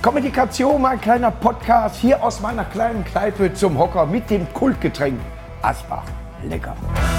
Kommunikation, mein kleiner Podcast, hier aus meiner kleinen Kneipe zum Hocker mit dem Kultgetränk Asbach. Lecker.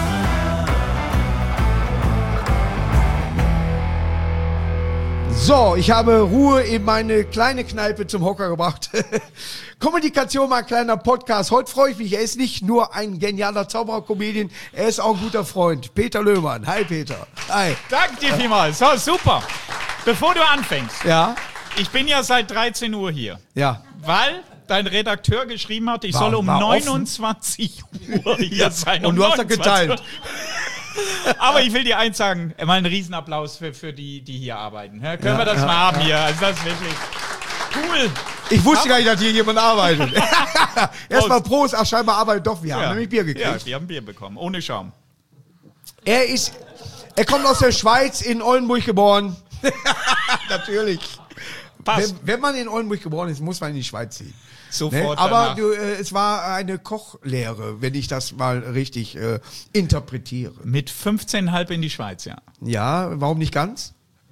So, ich habe Ruhe in meine kleine Kneipe zum Hocker gebracht. Kommunikation, mein kleiner Podcast. Heute freue ich mich. Er ist nicht nur ein genialer Zauberer-Comedian, er ist auch ein guter Freund. Peter Löhmann. Hi, Peter. Hi. Danke dir vielmals. So, super. Bevor du anfängst. Ja. Ich bin ja seit 13 Uhr hier. Ja. Weil dein Redakteur geschrieben hat, ich soll um 29 Uhr hier sein. Und du hast das geteilt. Aber ich will dir eins sagen, mal einen Riesenapplaus für die hier arbeiten. Ja, können wir das mal haben hier? Also das ist wirklich cool. Ich wusste gar nicht, dass hier jemand arbeitet. Erstmal Prost. Ach, scheinbar arbeitet doch. Wir haben nämlich Bier gekriegt. Ja, wir haben Bier bekommen. Ohne Schaum. Er kommt aus der Schweiz, in Oldenburg geboren. Natürlich. Passt. Wenn man in Oldenburg geboren ist, muss man in die Schweiz ziehen. Sofort. Ne? Aber es war eine Kochlehre, wenn ich das mal richtig interpretiere. Mit 15,5 in die Schweiz, ja. Ja, warum nicht ganz?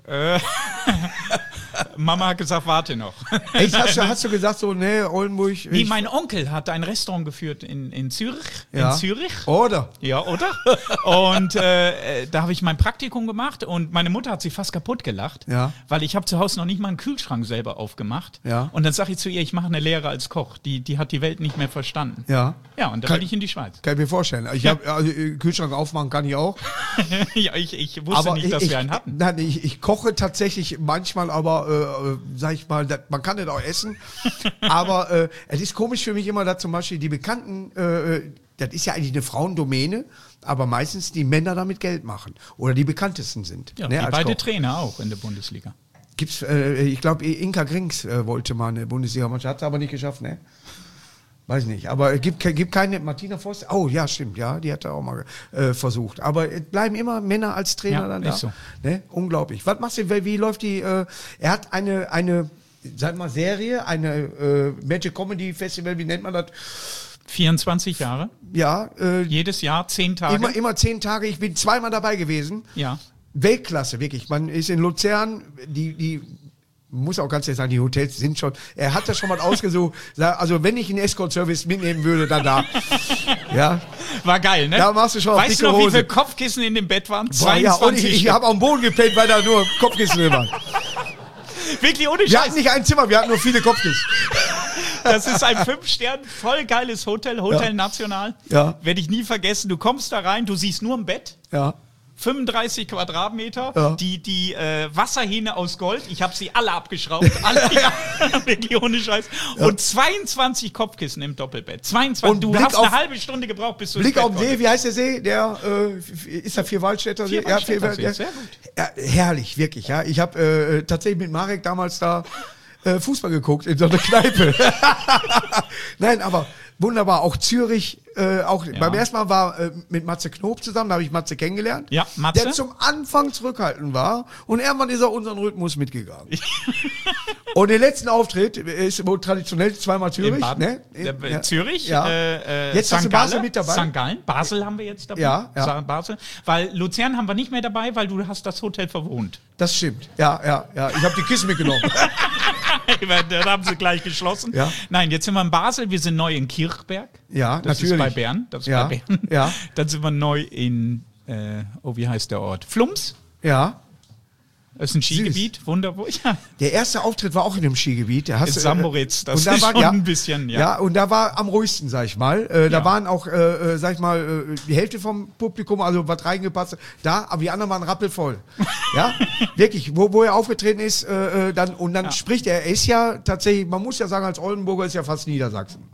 Mama hat gesagt, warte noch. Echt, hast du gesagt so, ne, Oldenburg? Nee, mein Onkel hat ein Restaurant geführt in Zürich. Ja. In Zürich. Oder? Ja, oder? Und da habe ich mein Praktikum gemacht und meine Mutter hat sich fast kaputt gelacht, weil ich habe zu Hause noch nicht mal einen Kühlschrank selber aufgemacht. Ja. Und dann sage ich zu ihr, ich mache eine Lehre als Koch. Die hat die Welt nicht mehr verstanden. Ja. Ja, und dann bin ich in die Schweiz. Kann ich mir vorstellen. Kühlschrank aufmachen kann ich auch. Ja, ich wusste nicht, dass wir einen hatten. Nein, ich koche tatsächlich manchmal, aber sag ich mal, man kann das auch essen. Aber es ist komisch für mich immer, dass zum Beispiel die Bekannten, das ist ja eigentlich eine Frauendomäne, aber meistens die Männer damit Geld machen oder die bekanntesten sind. Ja, ne, die beide Koch. Trainer auch in der Bundesliga. Gibt's, ich glaube, Inka Grings wollte mal eine Bundesliga-Mannschaft, hat es aber nicht geschafft, ne? Weiß nicht, aber es gibt keine Martina Voss. Oh ja, stimmt, ja, die hat er auch mal versucht. Aber es bleiben immer Männer als Trainer dann da. Ist so. Ne? Unglaublich. Was machst du, wie läuft die, er hat eine sag mal, Serie, eine Magic Comedy Festival, wie nennt man das? 24 Jahre? Ja. Jedes Jahr 10 Tage? Immer 10 Tage. Ich bin zweimal dabei gewesen. Ja. Weltklasse, wirklich. Man ist in Luzern, die muss auch ganz ehrlich sagen, die Hotels sind schon, er hat das schon mal ausgesucht, also wenn ich einen Escort-Service mitnehmen würde, dann da. Ja. War geil, ne? Da machst du schon Weißt du noch, wie viele Kopfkissen in dem Bett waren? 22 ja, und ich habe am Boden gepennt, weil da nur Kopfkissen drin waren. Wirklich ohne Scheiß. Wir hatten nicht ein Zimmer, wir hatten nur viele Kopfkissen. Das ist ein 5-Sterne, voll geiles Hotel National. Ja. Werde ich nie vergessen. Du kommst da rein, du siehst nur ein Bett. Ja. 35 Quadratmeter, ja. Die Wasserhähne aus Gold, ich habe sie alle abgeschraubt, alle, wirklich ohne Scheiß. Ja. Und 22 Kopfkissen im Doppelbett. 22. Und du hast eine halbe Stunde gebraucht, bis du Blick auf den See, wie heißt der See? Der ist der Vierwaldstätter See? Vierwaldstätter See, sehr gut. Ja, herrlich, wirklich. Ja, ich habe tatsächlich mit Marek damals da Fußball geguckt in so einer Kneipe. Nein, aber wunderbar. Auch Zürich, beim ersten Mal war mit Matze Knob zusammen, da habe ich Matze kennengelernt. Ja, Matze. Der zum Anfang zurückhaltend war und irgendwann ist er unseren Rhythmus mitgegangen. Und den letzten Auftritt ist wohl traditionell zweimal Zürich. Ne? Zürich, ja. Jetzt hast du Basel mit dabei. St. Gallen, Basel haben wir jetzt dabei. Ja. Basel. Weil Luzern haben wir nicht mehr dabei, weil du hast das Hotel verwohnt. Das stimmt. Ja. Ich habe die Kissen mitgenommen. Dann haben sie gleich geschlossen. Ja. Nein, jetzt sind wir in Basel, wir sind neu in Kirchberg. Ja, das natürlich. Ist bei Bern. Das ist bei Bern. Ja. Dann sind wir neu in, wie heißt der Ort? Flums. Ja. Das ist ein Skigebiet, wunderbar. Ja. Der erste Auftritt war auch in einem Skigebiet. In Samoritz, das ist schon ein bisschen, Ja, und da war am ruhigsten, sag ich mal. Da waren auch, sag ich mal, die Hälfte vom Publikum, also was reingepasst, da, aber die anderen waren rappelvoll. Ja, wirklich, wo er aufgetreten ist, dann spricht er ist ja tatsächlich, man muss ja sagen, als Oldenburger ist ja fast Niedersachsen.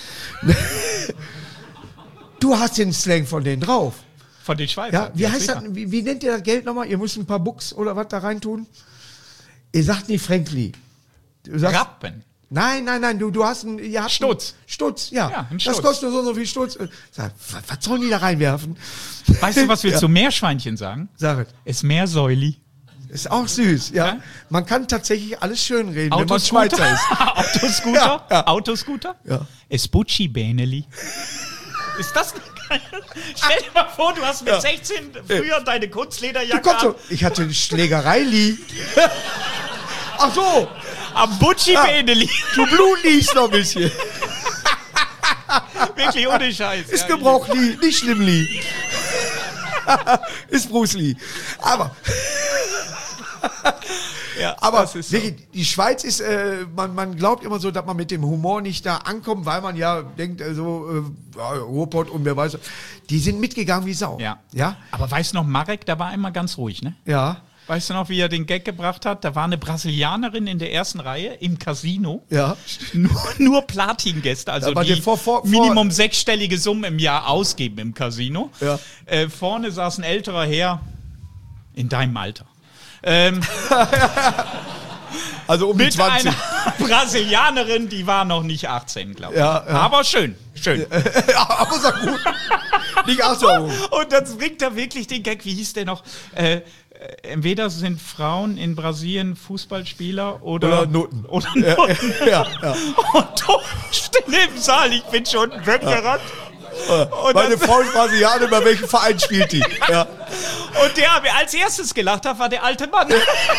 Du hast den Slang von denen drauf. Von den Schweizern. Ja, wie heißt das? Wie nennt ihr das Geld nochmal? Ihr müsst ein paar Bucks oder was da rein tun? Ihr sagt nicht Frankli. Rappen. Nein, du hast einen... Stutz. Stutz, ja. Ein das Stutz. kostet nur so viel Stutz. Sag, was sollen die da reinwerfen? Weißt du, was wir zu Meerschweinchen sagen? Sag es. Es Meersäuli. Ist auch süß, ja. Man kann tatsächlich alles schön reden, wenn man Autoscooter? Schweizer ist. Autoscooter? Ja. Autoscooter? Ja. Es Bucci Beneli. Ist das nicht geil? Stell dir mal vor, du hast mit 16 früher deine Kunstlederjacke an. Ich hatte Schlägerei-Li. Ach so. Am Butchi-Beneli. Du Blut liest noch ein bisschen. Wirklich ohne Scheiß. Ist Gebrauch Lee, nicht schlimm Lee. Ist Bruce Lee. Aber das ist so. wirklich, die Schweiz ist, man glaubt immer so, dass man mit dem Humor nicht da ankommt, weil man ja denkt, Ruhrpott und wer weiß, die sind mitgegangen wie Sau. Ja. Aber weißt du noch, Marek, der war einmal ganz ruhig, ne? Ja. Weißt du noch, wie er den Gag gebracht hat? Da war eine Brasilianerin in der ersten Reihe im Casino. Ja. Nur Platin-Gäste, also die Minimum 6-stellige Summen im Jahr ausgeben im Casino. Ja. Vorne saß ein älterer Herr in deinem Alter. Also um die mit 20. einer Brasilianerin, die war noch nicht 18, glaube ich. Ja. Aber schön. Aber sag gut. Nicht 18. Und dann bringt er wirklich den Gag, wie hieß der noch? Entweder sind Frauen in Brasilien Fußballspieler oder Noten. Oder Noten. Ja. Und du still im Saal, ich bin schon weggerannt. Meine Frau ist Brasilianer, bei welchem Verein spielt die? Ja. Und der, wer als erstes gelacht hat, war der alte Mann.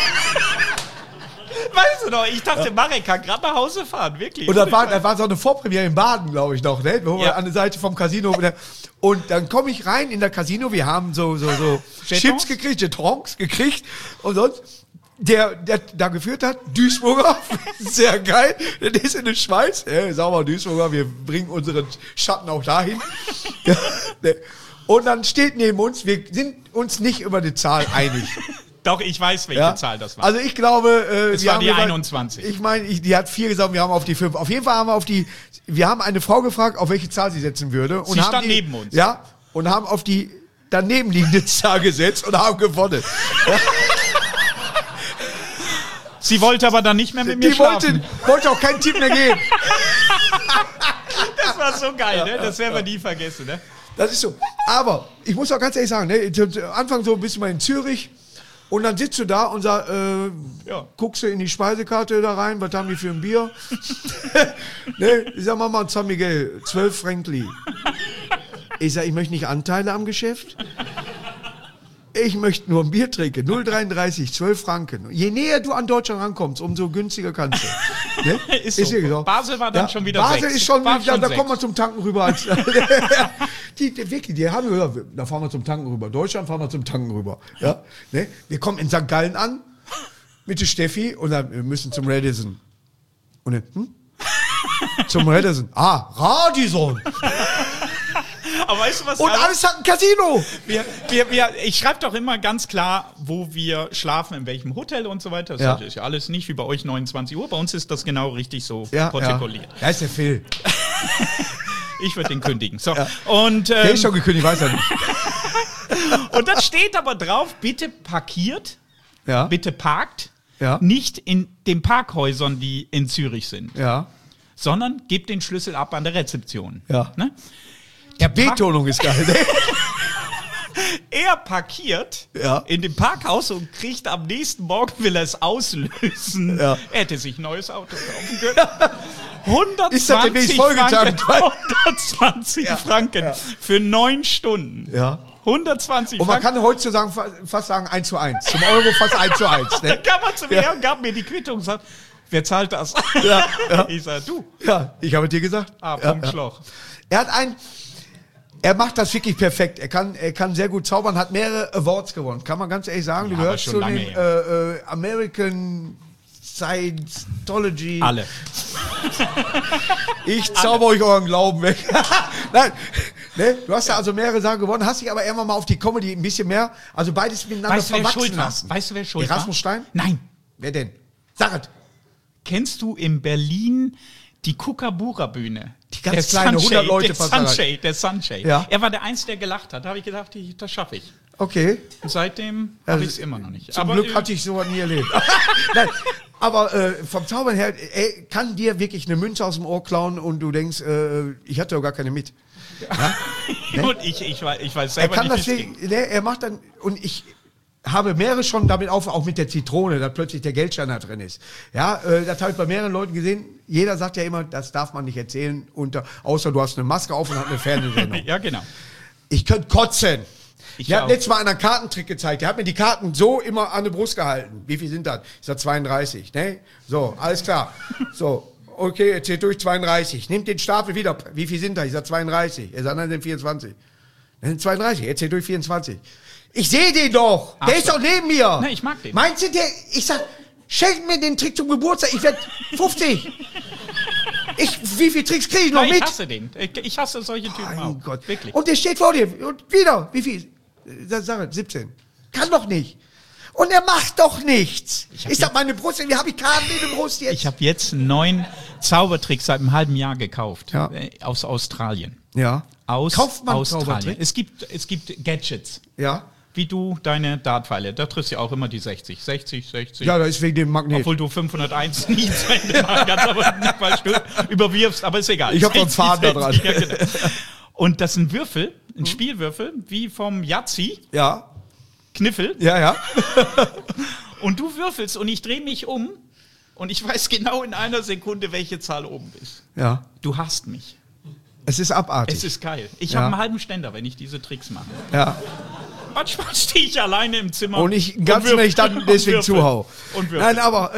Weißt du noch, ich dachte, Marek kann gerade nach Hause fahren, wirklich. Und da war so eine Vorpremiere in Baden, glaube ich noch, ne? Wo wir an der Seite vom Casino. Und dann komme ich rein in der Casino, wir haben so Chips gekriegt, Jetons gekriegt und sonst. Der da geführt hat, Duisburger, sehr geil, der ist in der Schweiz, sag mal Duisburger, wir bringen unseren Schatten auch dahin. Und dann steht neben uns, wir sind uns nicht über die Zahl einig. Doch, ich weiß, welche Zahl das war. Also ich glaube, es war die 21. Ich meine, die hat 4 gesagt, wir haben auf die 5. Auf jeden Fall haben wir haben eine Frau gefragt, auf welche Zahl sie setzen würde. Und sie stand neben uns. Ja, und haben auf die daneben liegende Zahl gesetzt und haben gewonnen. Ja. Sie wollte aber dann nicht mehr mit mir schlafen. Die wollte auch kein Tipp mehr geben. Das war so geil, ne? Das werden wir nie vergessen, ne? Das ist so. Aber ich muss auch ganz ehrlich sagen, ne? Am Anfang so bist du mal in Zürich und dann sitzt du da und sagst, guckst du in die Speisekarte da rein, was haben die für ein Bier? Ne? Ich sag mal San Miguel, 12 Frankli. Ich sag, ich möchte nicht Anteile am Geschäft. Ich möchte nur ein Bier trinken. 0,33, 12 Franken. Je näher du an Deutschland rankommst, umso günstiger kannst du. Ne? Ist so. Basel war dann schon wieder Basel 6. Ist schon, da kommt man zum Tanken rüber. Die haben gesagt, da fahren wir zum Tanken rüber. Deutschland fahren wir zum Tanken rüber. Ja? Ne? Wir kommen in St. Gallen an mit der Steffi und dann wir müssen zum Radisson. Und dann, zum Radisson. Radisson. Aber weißt du was? Und alles hat ein Casino. Ich schreibe doch immer ganz klar, wo wir schlafen, in welchem Hotel und so weiter. Das ist ja alles nicht wie bei euch 29 Uhr. Bei uns ist das genau richtig so protokolliert. Ja, ist der Phil. Ich würde den kündigen. So. Und, der ist schon gekündigt, weiß er nicht. Und dann steht aber drauf, bitte parkiert, bitte parkt, nicht in den Parkhäusern, die in Zürich sind, sondern gebt den Schlüssel ab an der Rezeption. Ja. Ne? Die Betonung ist geil, ne? Er parkiert in dem Parkhaus und kriegt am nächsten Morgen, will er es auslösen. Ja. Er hätte sich ein neues Auto kaufen können. 120 Franken für 9 Stunden. Ja. 120 und man kann heutzutage fast sagen 1:1. Zum Euro fast 1:1. Ne? Dann kam er zu mir und gab mir die Quittung und sagt, wer zahlt das? Ich sag, du. Ja, ich habe dir gesagt. Schloch. Er macht das wirklich perfekt. Er kann sehr gut zaubern, hat mehrere Awards gewonnen. Kann man ganz ehrlich sagen. Du gehörst zu den American Scientology. Alle. Ich zauber euch euren Glauben weg. Nein. Ne? Du hast ja also mehrere Sachen gewonnen, hast dich aber irgendwann mal auf die Comedy ein bisschen mehr, also beides miteinander verwachsen lassen. Weißt du, wer schuld war? Erasmus Stein? Nein. Wer denn? Sag es. Kennst du in Berlin die Kookaburra-Bühne? Die ganz kleine, 100 Leute der Sunshade. Ja. Er war der Einzige, der gelacht hat. Da habe ich gedacht, das schaffe ich. Okay. Und seitdem habe ich es immer noch nicht. Zum Glück hatte ich sowas nie erlebt. Nein, aber vom Zaubern her, er kann dir wirklich eine Münze aus dem Ohr klauen und du denkst, ich hatte doch gar keine mit. Ja? Ne? Und ich weiß selber er kann nicht. Er macht dann, und ich habe mehrere schon damit auch mit der Zitrone, dass plötzlich der Geldschein da drin ist. Ja, das habe ich bei mehreren Leuten gesehen. Jeder sagt ja immer, das darf man nicht erzählen, außer du hast eine Maske auf und hast eine Fernsehsendung. Ja, genau. Ich könnte kotzen. Der hat letztes Mal einen Kartentrick gezeigt. Der hat mir die Karten so immer an die Brust gehalten. Wie viel sind das? Ich sag 32, ne? So, alles klar. So, okay, er zählt durch 32. Nimmt den Stapel wieder. Wie viel sind da? Ich sag 32. Er sagt, nein, sind 24. Das sind 32. Er zählt durch 24. Ich sehe den doch. Der ist doch neben mir. Ne, ich mag den. Meinst du, ich sag, schenk mir den Trick zum Geburtstag. Ich werd 50. Wie viele Tricks kriege ich noch mit? Ich hasse den. Ich hasse solche Typen mein auch. Gott. Wirklich. Und der steht vor dir. Und wieder. Wie viel? Sag 17. Kann doch nicht. Und er macht doch nichts. Ich sag, meine Brust, wie habe ich Karten in der Brust jetzt? Ich habe jetzt 9 Zaubertricks seit einem halben Jahr gekauft. Ja. Aus Australien. Ja. Kauft man Australien. Es gibt Gadgets. Ja. Wie du deine Dartpfeile. Da triffst du auch immer die 60. 60, 60. Ja, das ist wegen dem Magnet. Obwohl du 501 nie zu Ende machen kannst, aber nicht, weil du überwirfst, aber ist egal. Ich habe doch einen Faden da dran. Ja, genau. Und das ist ein Würfel, ein Spielwürfel, wie vom Yazzi. Ja. Kniffel. Ja, ja. Und du würfelst und ich drehe mich um und ich weiß genau in einer Sekunde, welche Zahl oben ist. Ja. Du hasst mich. Es ist abartig. Es ist geil. Ich habe einen halben Ständer, wenn ich diese Tricks mache. Ja. Manchmal stehe ich alleine im Zimmer. Und ich ganz wenn ich dann deswegen zuhau. Nein, aber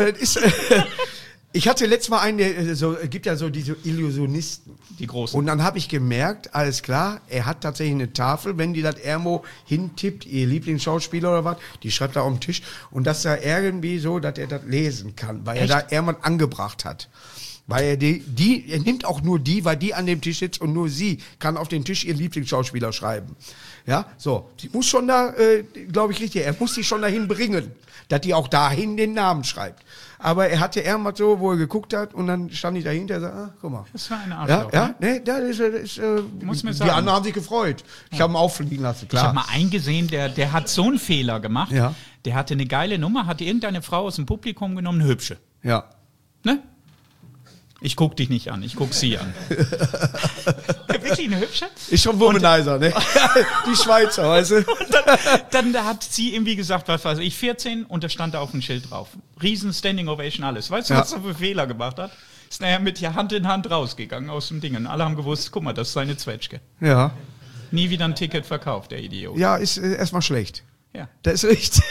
ich hatte letztes Mal gibt ja so diese Illusionisten. Die großen. Und dann habe ich gemerkt, alles klar, er hat tatsächlich eine Tafel, wenn die das irgendwo hintippt, ihr Lieblingsschauspieler oder was, die schreibt da auf den Tisch. Und das da irgendwie so, dass er das lesen kann, weil er da irgendwas angebracht hat. Weil er nimmt auch nur die, weil die an dem Tisch sitzt und nur sie kann auf den Tisch ihren Lieblingsschauspieler schreiben. Ja, so. Sie muss schon da, glaube ich richtig, er muss sie schon dahin bringen, dass die auch dahin den Namen schreibt. Aber er hatte irgendwas so, wo er geguckt hat und dann stand ich dahinter und sagte, guck mal. Das war eine Arschloch. Ja, ne? Das ist muss mir die sagen. anderen haben sich gefreut. Ich habe ihn auffliegen lassen, klar. Ich habe mal einen gesehen, der hat so einen Fehler gemacht. Ja. Der hatte eine geile Nummer, hatte irgendeine Frau aus dem Publikum genommen, eine hübsche. Ja. Ne? Ich guck dich nicht an, ich guck sie an. Wirklich eine hübsche? Ist schon Womanizer, ne? Die Schweizer, weißt du? Und dann hat sie irgendwie gesagt, was weiß ich, 14 und da stand da auf dem Schild drauf. Riesen Standing Ovation, alles. Weißt du, was er für Fehler gemacht hat? Ist nachher mit ihr Hand in Hand rausgegangen aus dem Ding. Und alle haben gewusst, guck mal, das ist seine Zwetschge. Ja. Nie wieder ein Ticket verkauft, der Idiot. Ja, ist erstmal schlecht. Ja. Das ist richtig.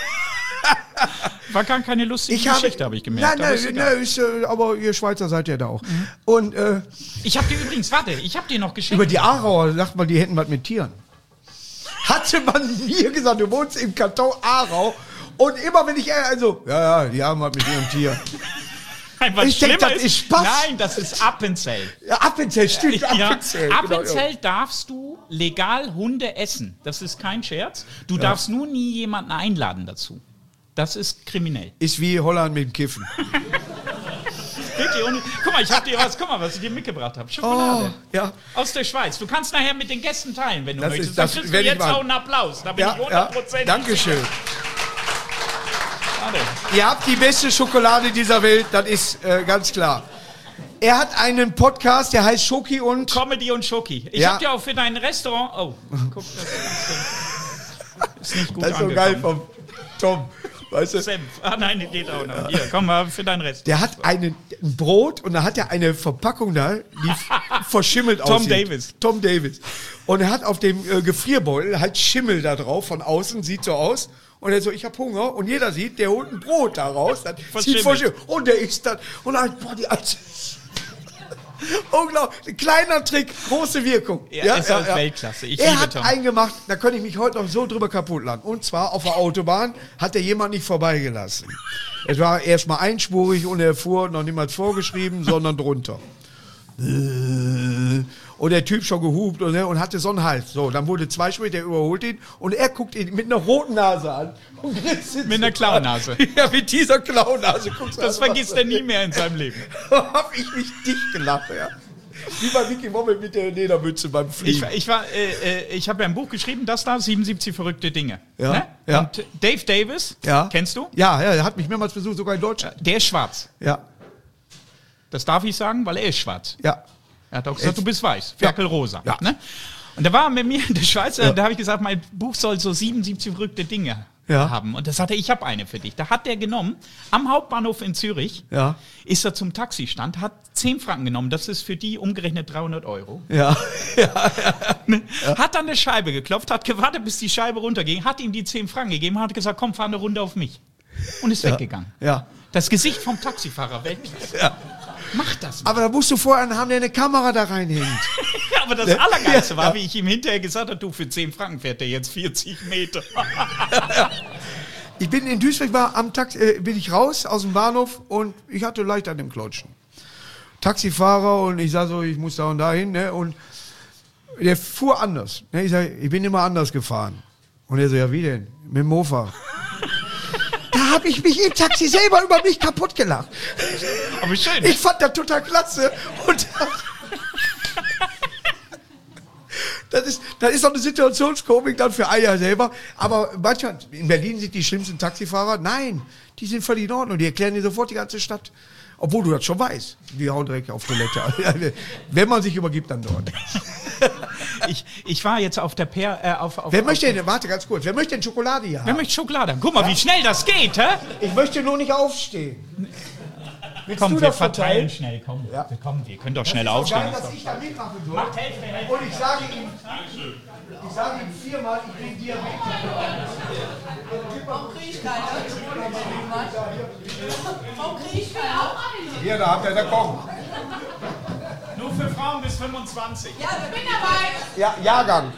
War gar keine lustige Geschichte, habe ich gemerkt. Nein, aber ihr Schweizer seid ja da auch. Mhm. Und ich habe dir übrigens, ich habe dir noch geschickt. Über die Aarauer sagt man, die hätten was mit Tieren. Hatte man mir gesagt, du wohnst im Kanton Aarau und immer wenn ich, die haben was mit ihrem Tier. Nein, was ich denke, das ist Spaß. Nein, das ist Appenzell. Ja, Appenzell, stimmt, Appenzell. Ja, Appenzell darfst du legal Hunde essen. Das ist kein Scherz. Du darfst nur nie jemanden einladen dazu. Das ist kriminell. Ist wie Holland mit dem Kiffen. Wirklich? Guck mal, was ich dir mitgebracht habe. Schokolade. Oh, ja. Aus der Schweiz. Du kannst nachher mit den Gästen teilen, wenn du möchtest. Das kriegst du jetzt auch einen Applaus. Da bin ich 100%. Dankeschön. Ihr habt die beste Schokolade dieser Welt, das ist ganz klar. Er hat einen Podcast, der heißt Schoki und... Comedy und Schoki. Ich habe dir auch für dein Restaurant... Oh, guck, das ist nicht gut das ist so geil vom Tom. Weißt du? Senf. Ah nein, die geht auch noch. Hier, komm mal für deinen Rest. Der hat ein Brot und da hat er eine Verpackung da, die verschimmelt aussieht. Tom Davis. Und er hat auf dem Gefrierbeutel halt Schimmel da drauf, von außen, sieht so aus. Und er so, ich hab Hunger. Und jeder sieht, der holt ein Brot da raus. Das sieht verschimmelt. Und der isst das. Und dann, boah, die alte... Unglaublich. Kleiner Trick, große Wirkung. Ja, ist halt Weltklasse. Er hat einen gemacht, da könnte ich mich heute noch so drüber kaputt lachen. Und zwar auf der Autobahn hat er jemand nicht vorbeigelassen. Es war erstmal einspurig und er fuhr noch niemals vorgeschrieben, sondern drunter. Und der Typ schon gehupt und hatte so einen Hals. So, dann wurde zweispurig, der überholt ihn und er guckt ihn mit einer roten Nase an. Und mit einer Klaunase. Ja, mit dieser Klaunase. Das vergisst er nie mehr in seinem Leben. Hab ich mich dicht gelacht, ja. Wie bei Mickey Mommel mit der Ledermütze beim Fliegen. Ich habe ja ein Buch geschrieben, das da, 77 verrückte Dinge. Ja, ne? ja. Und Dave Davis, kennst du? Ja, der hat mich mehrmals besucht, sogar in Deutschland. Der ist schwarz. Ja. Das darf ich sagen, weil er ist schwarz. Ja. Er hat auch gesagt, du bist weiß, ferkelrosa. Ja. Ne? Und da war er mit mir in der Schweiz, da habe ich gesagt, mein Buch soll so 77 verrückte Dinge haben. Und da sagte er, ich habe eine für dich. Da hat der genommen, am Hauptbahnhof in Zürich, ist er zum Taxistand, hat 10 Franken genommen. Das ist für die umgerechnet 300 €. Ja. Hat an der Scheibe geklopft, hat gewartet, bis die Scheibe runterging, hat ihm die 10 Franken gegeben, hat gesagt, komm, fahr eine Runde auf mich. Und ist weggegangen. Ja. Das Gesicht vom Taxifahrer, Weltklasse. Ja. Mach das mal. Aber da musst du vorher haben, der eine Kamera da reinhängt. Ja, aber das Allergeilste war, wie ich ihm hinterher gesagt habe, du, für 10 Franken fährt der jetzt 40 Meter. Ich bin in Duisburg, bin ich raus aus dem Bahnhof und ich hatte leicht an dem Klotschen. Taxifahrer und ich sag so, ich muss da und dahin, ne? Und der fuhr anders. Ne? Ich sag, ich bin immer anders gefahren. Und er so, ja wie denn? Mit dem Mofa. Da habe ich mich im Taxi selber über mich kaputt gelacht. Aber schön. Ich fand das total klasse. Und das ist doch eine Situationskomik dann für Eier selber. Aber manchmal, in Berlin sind die schlimmsten Taxifahrer. Nein, die sind völlig in Ordnung. Die erklären dir sofort die ganze Stadt. Obwohl du das schon weißt. Die hauen direkt auf Toilette. Wenn man sich übergibt, dann dort. Ich war jetzt auf der Wer möchte denn, warte ganz kurz, wer möchte denn Schokolade hier haben? Wer möchte Schokolade haben? Guck mal, wie schnell das geht, hä? Ich möchte nur nicht aufstehen. Komm, wir verteilen schnell, komm. Ja. Komm, wir können doch schnell aufstehen. Ich dass ich da mitmachen soll. Und ich sage ihm 4-mal, ich bin Diabetiker. Warum kriege ich keine? Warum kriege ich keine? Hier, da habt ihr, da kommt. Nur für Frauen bis 25. Ja, ich bin dabei. Ja, Jahrgang.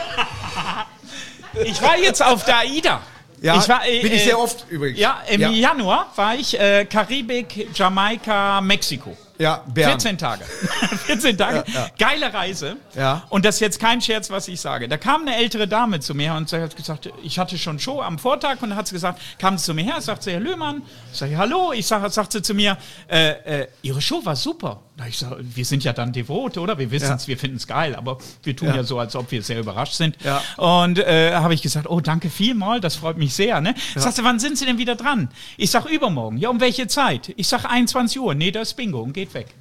Ich war jetzt auf der AIDA. Ja, bin ich sehr oft übrigens. Ja, im Januar war ich Karibik, Jamaika, Mexiko. Ja, Bern. 14 Tage. 14 Tage. Ja. Geile Reise. Ja. Und das ist jetzt kein Scherz, was ich sage. Da kam eine ältere Dame zu mir und sie hat gesagt, ich hatte schon Show am Vortag und dann hat sie gesagt, kam sie zu mir her, sagt sie, Herr Löhmann, ich sage, hallo, sagt sie zu mir, Ihre Show war super. Ich sage, wir sind ja dann devot, oder? Wir wissen es, wir finden es geil, aber wir tun ja so, als ob wir sehr überrascht sind. Ja. Und habe ich gesagt, oh, danke vielmal, das freut mich sehr. Ne? Sagt sie, wann sind Sie denn wieder dran? Ich sage, übermorgen. Ja, um welche Zeit? Ich sage, 21 Uhr. Nee, das ist Bingo und geht weg.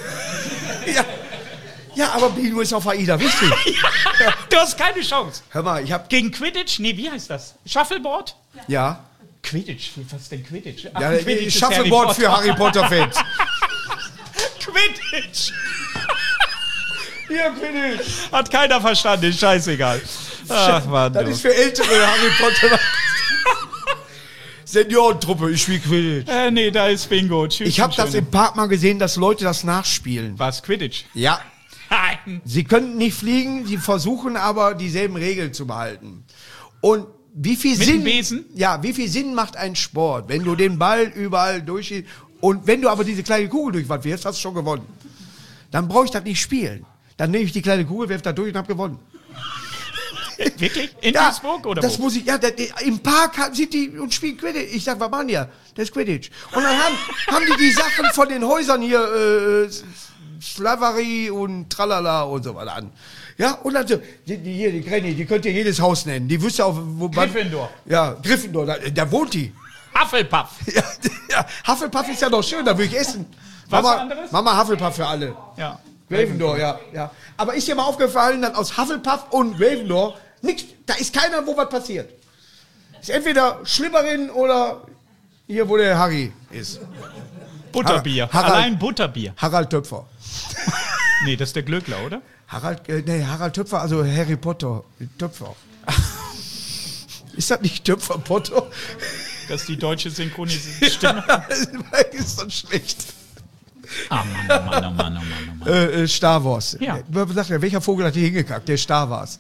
Ja, aber Bingo ist auf AIDA wichtig. Ja, du hast keine Chance. Hör mal, ich habe gegen Quidditch? Nee, wie heißt das? Shuffleboard? Ja. Quidditch, was ist denn Quidditch? Ach, ja, Quidditch Shuffleboard für Harry Potter-Fans. Quidditch. Hier, Quidditch. Hat keiner verstanden, ist scheißegal. Ach, Mann, das ist für ältere Harry Potter. Seniorentruppe, ich spiele Quidditch. Nee, da ist Bingo. Tschüss. Ich habe das im Park mal gesehen, dass Leute das nachspielen. Was, Quidditch? Ja. Nein. Sie können nicht fliegen, sie versuchen aber dieselben Regeln zu behalten. Und wie viel Mit Sinn? dem Besen? Ja, wie viel Sinn macht ein Sport, wenn du den Ball überall durchschießt und wenn du aber diese kleine Kugel durchwand wirfst, hast du schon gewonnen. Dann brauche ich das nicht spielen. Dann nehme ich die kleine Kugel, werfe da durch und habe gewonnen. Wirklich? In Duisburg oder das wo? muss ich, im Park sind die und spielen Quidditch. Ich sag, was machen die? Das ist Quidditch. Und dann haben die Sachen von den Häusern hier, Slavery und Tralala und so weiter an. Ja, und dann so, die Granny, die könnt ihr jedes Haus nennen. Die wüsste auch, wo man... Gryffindor. Ja, Gryffindor, da wohnt die. Hufflepuff. Ja, Hufflepuff ist ja doch schön, da will ich essen. Was anderes? Mama Hufflepuff für alle. Ja. Gryffindor, ja. Aber ist dir mal aufgefallen, dass aus Hufflepuff und Gryffindor nichts, da ist keiner, wo was passiert. Ist entweder Schlimmerin oder hier, wo der Harry ist. Butterbier. Allein Butterbier. Harald Töpfer. Nee, das ist der Glöckler, oder? Harald Töpfer, also Harry Potter. Töpfer. Ist das nicht Töpfer Potter? Das ist die deutsche synchronisierte Stimme. Ist doch schlecht. Ah, Mann. Star Wars. Ja. Sag mir, welcher Vogel hat hier hingekackt? Der Star Wars.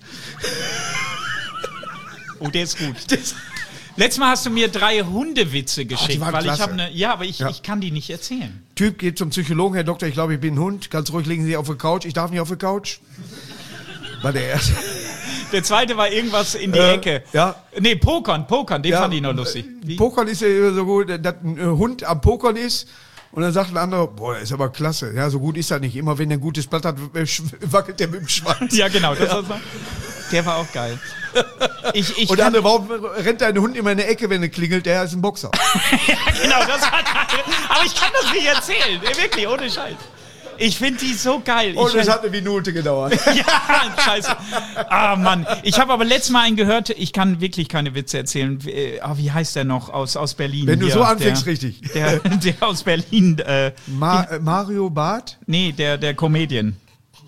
Oh, der ist gut. Letztes Mal hast du mir 3 Hundewitze geschickt, weil klasse. Ich habe eine. Ja, aber ich kann die nicht erzählen. Typ geht zum Psychologen, Herr Doktor, ich glaube, ich bin ein Hund. Ganz ruhig, legen Sie auf die Couch. Ich darf nicht auf die Couch. War der erste. Der zweite war irgendwas in die Ecke. Ja. Nee, Pokern, den fand ich noch lustig. Pokern ist ja so gut, dass ein Hund am Pokern ist. Und dann sagt ein anderer, boah, das ist aber klasse. Ja, so gut ist er nicht. Immer wenn er ein gutes Blatt hat, wackelt der mit dem Schwanz. Ja, genau. Der war auch geil. Und der andere, warum rennt ein Hund immer in der Ecke, wenn er klingelt? Der ist ein Boxer. Ja, genau. Aber ich kann das nicht erzählen. Wirklich, ohne Scheiß. Ich finde die so geil. Und es hat eine Minute gedauert. Ja, scheiße. Ah, Mann. Ich habe aber letztes Mal einen gehört, ich kann wirklich keine Witze erzählen. Wie heißt der noch aus Berlin? Wenn du so anfängst, richtig. Der aus Berlin. Mario Barth? Nee, der Comedian.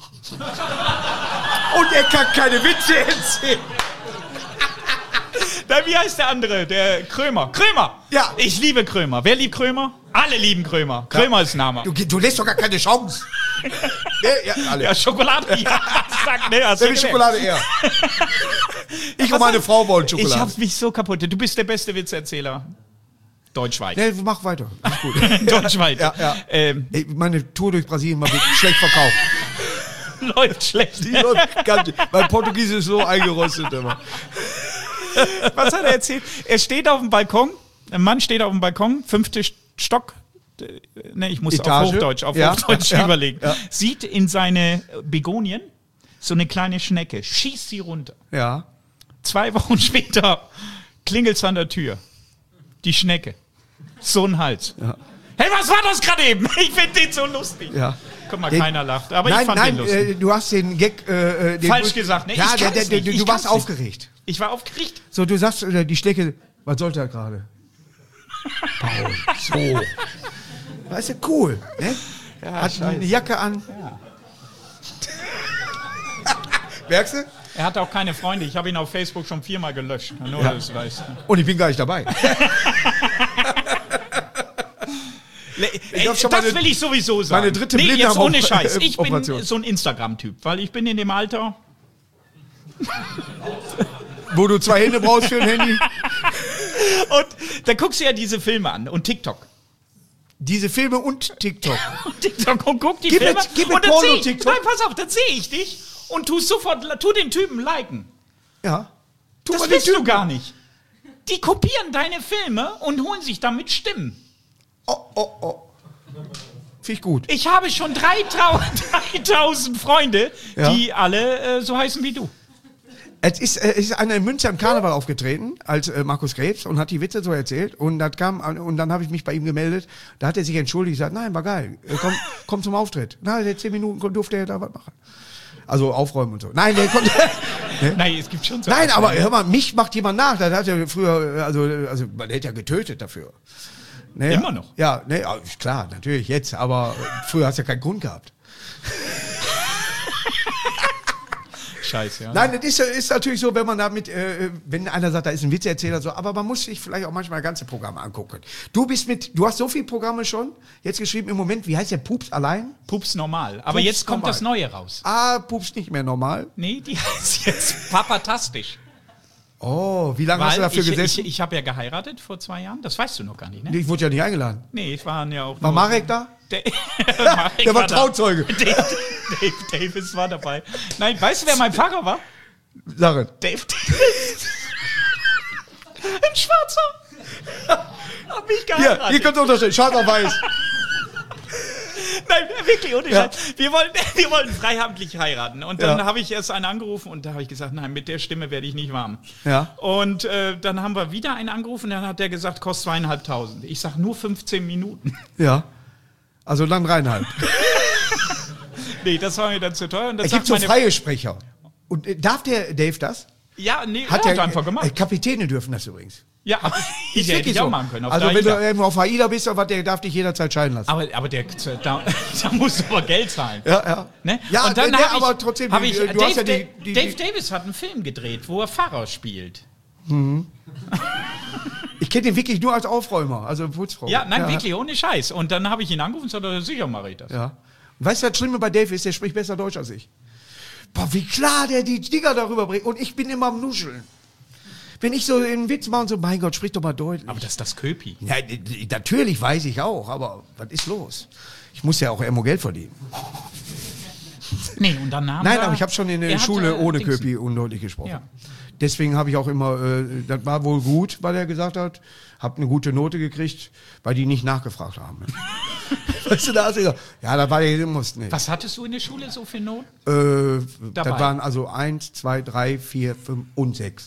Und er kann keine Witze erzählen. Wie heißt der andere? Der Krömer. Krömer! Ja. Ich liebe Krömer. Wer liebt Krömer? Alle lieben Krömer. Krömer ist Name. Du lässt doch gar keine Chance. Ja, alle. Ja, Schokolade. Ja, sag, ne, hast du Schokolade eher. Ich und meine Frau wollen Schokolade. Ich hab mich so kaputt. Du bist der beste Witzerzähler. Deutschweit. Nee, mach weiter. Ist gut. Deutschweit. Ja. Meine Tour durch Brasilien war wirklich schlecht verkauft. Läuft schlecht. Die läuft ganz, mein Portugiesisch ist so eingerostet immer. Was hat er erzählt? Er steht auf dem Balkon, ein Mann steht auf dem Balkon, 5. Stock, ne, ich muss Etage. auf Hochdeutsch überlegen, sieht in seine Begonien so eine kleine Schnecke, schießt sie runter. Ja. 2 Wochen später klingelt's an der Tür. Die Schnecke. So ein Hals. Ja. Hey, was war das gerade eben? Ich finde den so lustig. Ja. Guck mal, keiner lacht. Aber ich fand den lustig. Du hast den Gag... falsch gesagt. Ne? Ja, du warst aufgeregt. Ich war aufgeregt. So, du sagst, die Schnecke, was sollte er gerade? Paul, so. Weißt du, cool. Ne? Ja, hat eine Jacke an. Ja. Merkst du? Er hatte auch keine Freunde. Ich habe ihn auf Facebook schon 4-mal gelöscht. Nur, das weißt du. Und ich bin gar nicht dabei. Das will ich sowieso sagen. Meine dritte Blinde jetzt ohne Scheiß. Ich bin Operation. so ein Instagram-Typ, weil ich bin in dem Alter... Wo du 2 Hände brauchst für ein Handy. Und da guckst du ja diese Filme an und TikTok. Diese Filme und TikTok. Und guck die Filme. Gib und dann Porno TikTok. Nein, pass auf, dann sehe ich dich und tu den Typen liken. Ja. Das willst du gar nicht. Die kopieren deine Filme und holen sich damit Stimmen. Oh. Finde ich gut. Ich habe schon 3000 Freunde, die alle so heißen wie du. Es ist einer in Münster im Karneval aufgetreten, als Markus Krebs, und hat die Witze so erzählt. Und dann habe ich mich bei ihm gemeldet. Da hat er sich entschuldigt und gesagt, nein, war geil. Komm zum Auftritt. Na, der 10 Minuten durfte er da was machen. Also aufräumen und so. Nein, der konnte... Nein, es gibt schon so... Nein, aber hör mal, mich macht jemand nach. Das hat er früher... Also man hätte ja getötet dafür. Ne, immer noch? Ja, ne, klar, natürlich jetzt. Aber früher hast du ja keinen Grund gehabt. Scheiße, ja. Nein, das ist natürlich so, wenn man damit, wenn einer sagt, da ist ein Witzeerzähler, so, aber man muss sich vielleicht auch manchmal ganze Programme angucken. Du hast so viele Programme schon, jetzt geschrieben im Moment, wie heißt der, Pups allein? Pups normal. Aber Pups jetzt kommt normal. Das Neue raus. Pups nicht mehr normal. Nee, die heißt jetzt Papatastisch. Oh, wie lange hast du dafür gesessen? Ich habe ja geheiratet vor 2 Jahren, das weißt du noch gar nicht, ne? Ich wurde ja nicht eingeladen. Nee, ich war ja auch... War Marek da? Marek der war Trauzeuge. Dave Davis war dabei. Nein, weißt du, wer mein Pfarrer war? Sag es. Dave Davis. Ein Schwarzer. Hab mich geheiratet. Hier könnt ihr unterstellen, schwarz auf weiß. Nein, wirklich, ohne Scheiß. Wir wollten freihabentlich heiraten. Und dann habe ich erst einen angerufen und da habe ich gesagt, nein, mit der Stimme werde ich nicht warm. Ja. Und dann haben wir wieder einen angerufen, dann hat der gesagt, kostet 2.500. Ich sag nur 15 Minuten. Ja. Also dann 3,5. Nee, das war mir dann zu teuer. Und Es gibt so freie Sprecher. Und darf der Dave das? Ja, nee, hat er einfach gemacht. Kapitäne dürfen das übrigens. Ja, ich hätte ich auch machen können. Also wenn du irgendwo auf AIDA bist, der darf dich jederzeit scheiden lassen. Aber da musst du aber Geld zahlen. Ja. Ne? Ja, und dann aber trotzdem, Dave Davis hat einen Film gedreht, wo er Pfarrer spielt. Mhm. Ich kenne den wirklich nur als Aufräumer, also Putzfrau. Ja, nein, wirklich, ohne Scheiß. Und dann habe ich ihn angerufen und gesagt, sicher mache ich das. Ja. Und weißt du, das Schlimme bei Dave ist, der spricht besser Deutsch als ich. Boah, wie klar der die Dinger darüber bringt. Und ich bin immer am Nuscheln. Wenn ich so einen Witz mache und so, mein Gott, sprich doch mal deutlich. Aber das ist das Köpi. Ja, natürlich weiß ich auch, aber was ist los? Ich muss ja auch irgendwo Geld verdienen. Nee, und dann Nein, aber ich habe schon in der Schule ohne Köpi undeutlich gesprochen. Ja. Deswegen habe ich auch immer, das war wohl gut, weil er gesagt hat, habe eine gute Note gekriegt, weil die nicht nachgefragt haben. Weißt du, da hast du gesagt, ja, da war der muss nicht. Was hattest du in der Schule so für Noten? Das waren also 1, 2, 3, 4, 5 und 6.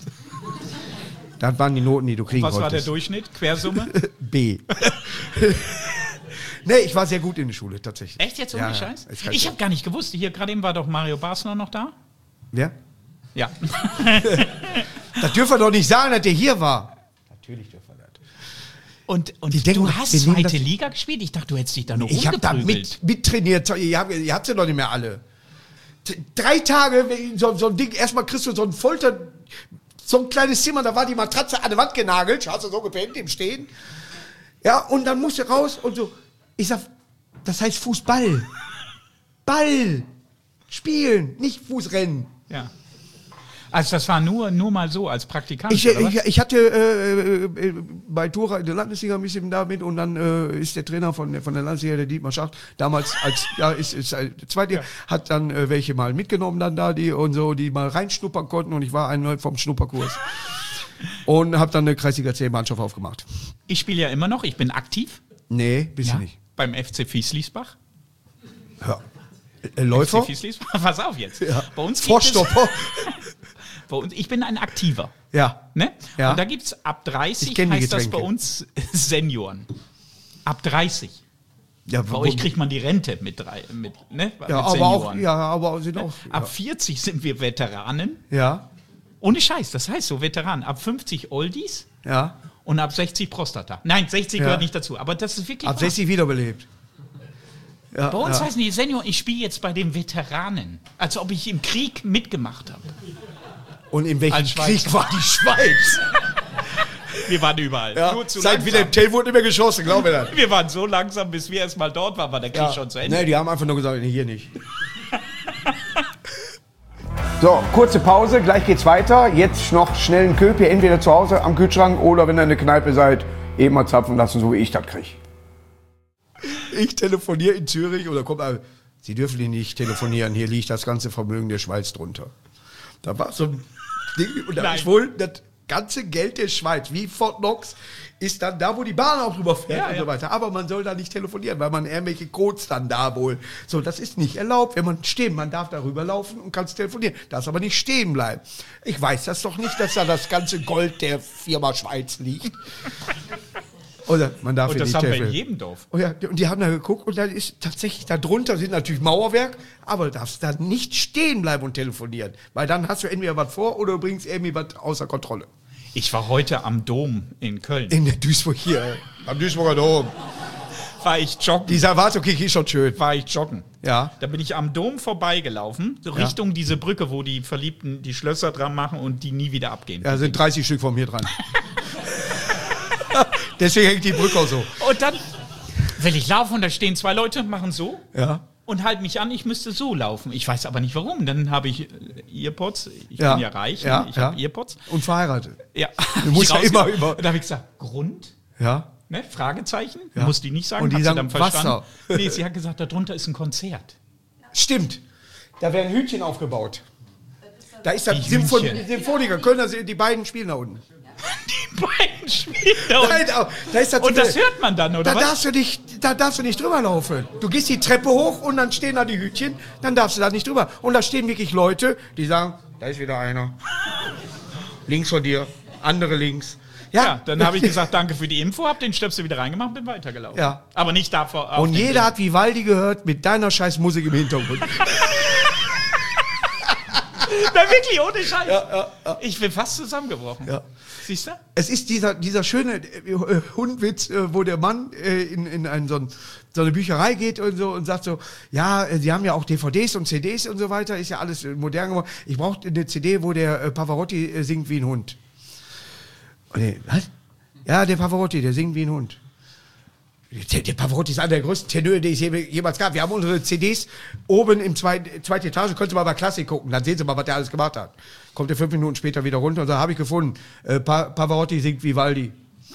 Das waren die Noten, die du kriegen konntest. Was war der Durchschnitt? Quersumme? B. Nee, ich war sehr gut in der Schule, tatsächlich. Echt jetzt ohne Scheiß? Ich habe gar nicht gewusst. Hier gerade eben war doch Mario Basler noch da. Wer? Ja. Das dürfen wir doch nicht sagen, dass der hier war. Natürlich dürfen wir das. Und denken, du hast zweite Liga gespielt? Ich dachte, du hättest dich da nur Ich habe da mittrainiert. Ihr habt sie doch nicht mehr alle. 3 Tage, so ein Ding, erstmal kriegst du so ein so ein kleines Zimmer, da war die Matratze an der Wand genagelt, hast du so gepennt im Stehen. Ja, und dann musst du raus und so. Ich sag, das heißt Fußball. Ball. Spielen, nicht Fußrennen. Ja. Also das war nur mal so als Praktikant. Ich hatte bei Tura in der Landesliga ein bisschen da mit und dann ist der Trainer von der Landesliga, der Dietmar Schacht, damals ist zweite, hat dann welche mal mitgenommen dann da, die mal reinschnuppern konnten und ich war einer vom Schnupperkurs. Und habe dann eine Kreisliga C-Mannschaft aufgemacht. Ich spiele ja immer noch, ich bin aktiv. Nee, bist du nicht. Beim FC Fiesliesbach. Ja. Läufer? FC Fiesliesbach, pass auf jetzt. Ja. Bei uns Vorstopper. Ich bin ein Aktiver. Ja. Ne? Ja. Und da gibt es ab 30, heißt das bei uns Senioren. Ab 30. Ja, bei euch kriegt man die Rente mit Senioren. Aber sind auch. Ab 40 sind wir Veteranen. Ja. Ohne Scheiß, das heißt so Veteranen. Ab 50 Oldies. Ja. Und ab 60 Prostata. Nein, 60 gehört nicht dazu. Aber das ist wirklich. Ab 60 wiederbelebt. Ja, bei uns heißen die Senioren, ich spiele jetzt bei den Veteranen. Als ob ich im Krieg mitgemacht habe. Und in welchem Krieg war die Schweiz? Wir waren überall. Ja, seit Wilhelm Tell wurde nicht mehr geschossen, glaube ich das. Wir waren so langsam, bis wir erst mal dort waren, war der Krieg schon zu Ende. Nee, die haben einfach nur gesagt, nee, hier nicht. So, kurze Pause, gleich geht's weiter. Jetzt noch schnell einen Köpi, entweder zu Hause am Kühlschrank oder wenn ihr in der Kneipe seid, eben mal zapfen lassen, so wie ich das kriege. Ich telefoniere in Zürich oder Sie dürfen hier nicht telefonieren, hier liegt das ganze Vermögen der Schweiz drunter. Da war so ein Ding, und da ist wohl das ganze Geld der Schweiz, wie Fort Knox, ist dann da, wo die Bahn auch drüber fährt und so weiter. Aber man soll da nicht telefonieren, weil man irgendwelche Codes dann da wohl. So, das ist nicht erlaubt, wenn man man darf darüber laufen und kann telefonieren. Darf aber nicht stehen bleiben. Ich weiß das doch nicht, dass da das ganze Gold der Firma Schweiz liegt. Oder man darf und das haben wir in jedem Dorf. Oh ja, und die haben da geguckt und da ist tatsächlich, da drunter sind natürlich Mauerwerk, aber du darfst da nicht stehen bleiben und telefonieren. Weil dann hast du entweder was vor oder du bringst irgendwie was außer Kontrolle. Ich war heute am Dom in Köln. In der Duisburg hier, am Duisburger Dom. War ich joggen. Dieser Wartokik ist schon schön. War ich joggen. Ja. Da bin ich am Dom vorbeigelaufen, so Richtung diese Brücke, wo die Verliebten die Schlösser dran machen und die nie wieder abgehen. Ja, sind 30 Stück von mir dran. Deswegen hängt die Brücke auch so. Und dann will ich laufen und da stehen 2 Leute, machen so und halten mich an, ich müsste so laufen. Ich weiß aber nicht warum. Dann habe ich Earpods, ich bin ja reich, ich habe Earpods. Und verheiratet. Ja. Du musst ja immer über. Und da habe ich gesagt, Grund? Ja. Ne, Fragezeichen? Ja. Muss die nicht sagen. Und die sagen, dann Wasser. Nee, sie hat gesagt, darunter ist ein Konzert. Stimmt. Da werden Hütchen aufgebaut. Da ist das Symphoniker. Kölner, die beiden spielen da unten. Die beiden spielen da unten. Nein, da ist das und das hört man dann, oder was? Da darfst du nicht drüber laufen. Du gehst die Treppe hoch und dann stehen da die Hütchen, dann darfst du da nicht drüber. Und da stehen wirklich Leute, die sagen, da ist wieder einer. Links von dir, andere links. Ja, dann habe ich gesagt, danke für die Info, hab den Stöpsel wieder reingemacht, bin weitergelaufen. Ja. Aber nicht davor. Und jeder hat Vivaldi gehört mit deiner scheiß Musik im Hintergrund. Na wirklich, ohne Scheiß. Ja. Ich bin fast zusammengebrochen. Ja. Siehst du? Es ist dieser schöne Hundwitz, wo der Mann in so eine Bücherei geht und so und sagt so, ja, sie haben ja auch DVDs und CDs und so weiter, ist ja alles modern geworden. Ich brauche eine CD, wo der Pavarotti singt wie ein Hund. Was? Ja, der Pavarotti, der singt wie ein Hund. Der Pavarotti ist einer der größten Tenöre, die es jemals gab. Wir haben unsere CDs oben im zweite Etage. Könnt ihr mal bei Klassik gucken, dann sehen Sie mal, was der alles gemacht hat. Kommt er 5 Minuten später wieder runter und sagt, habe ich gefunden, Pavarotti singt Vivaldi.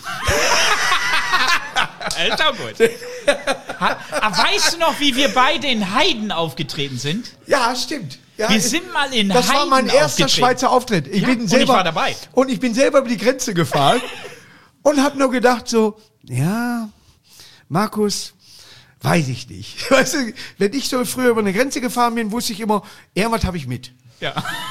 Alter, gut. Weißt du noch, wie wir beide in Heiden aufgetreten sind? Ja, stimmt. Ja, wir sind mal in Heiden Das war mein erster Schweizer Auftritt. Ich war dabei. Und ich bin selber über die Grenze gefahren und habe nur gedacht so, ja, Markus, weiß ich nicht. Weißt du, wenn ich so früher über eine Grenze gefahren bin, wusste ich immer, irgendwas habe ich mit. Ja.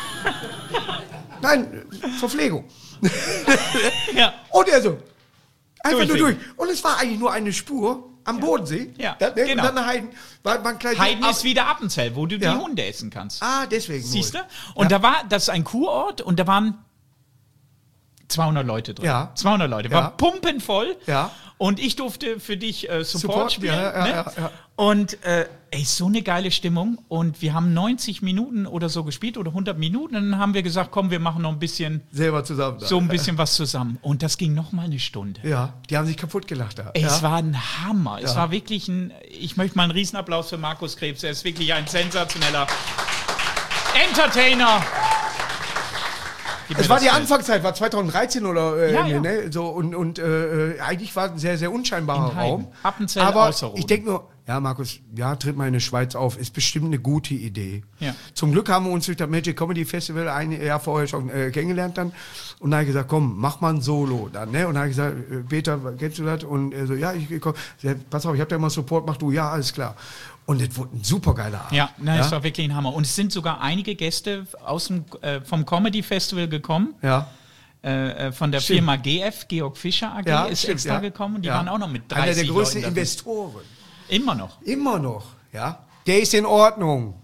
Nein, Verpflegung. Ja. Und er so, einfach nur durch. Und es war eigentlich nur eine Spur. Am Bodensee? Ja, genau. Und dann Heiden. Heiden ist wieder Appenzell, wo du die Hunde essen kannst. Ah, deswegen. Siehst du? Und das ist ein Kurort und da waren 200 Leute drin. Ja. 200 Leute. War pumpenvoll. Ja. Und ich durfte für dich Support spielen. Ja. Und so eine geile Stimmung. Und wir haben 90 Minuten oder so gespielt oder 100 Minuten. Und dann haben wir gesagt, komm, wir machen noch ein bisschen selber zusammen. So ein bisschen was zusammen. Und das ging noch mal eine Stunde. Ja, die haben sich kaputt gelacht da. Es war ein Hammer. Es war wirklich ich möchte mal einen Riesenapplaus für Markus Krebs. Er ist wirklich ein sensationeller Entertainer. Es war die Anfangszeit, war 2013 oder ne? So, und eigentlich war es ein sehr, sehr unscheinbarer Raum. Appenzell, aber ich denke nur, ja, Markus, tritt mal in der Schweiz auf, ist bestimmt eine gute Idee. Ja. Zum Glück haben wir uns durch das Magic Comedy Festival ein Jahr vorher schon kennengelernt dann. Und dann habe ich gesagt, komm, mach mal ein Solo dann. Ne? Und dann habe ich gesagt, Peter, kennst du das? Und er so, ja, ich komm. Pass auf, ich habe da immer Support, mach du, ja, alles klar. Und das wurde ein super geiler Abend. Ja, das war wirklich ein Hammer. Und es sind sogar einige Gäste vom Comedy Festival gekommen. Ja. Von der Firma GF, Georg Fischer AG, ist extra gekommen. Und die waren auch noch mit 30 Einer der größten Leuten Investoren. Immer noch. Immer noch, ja. Der ist in Ordnung.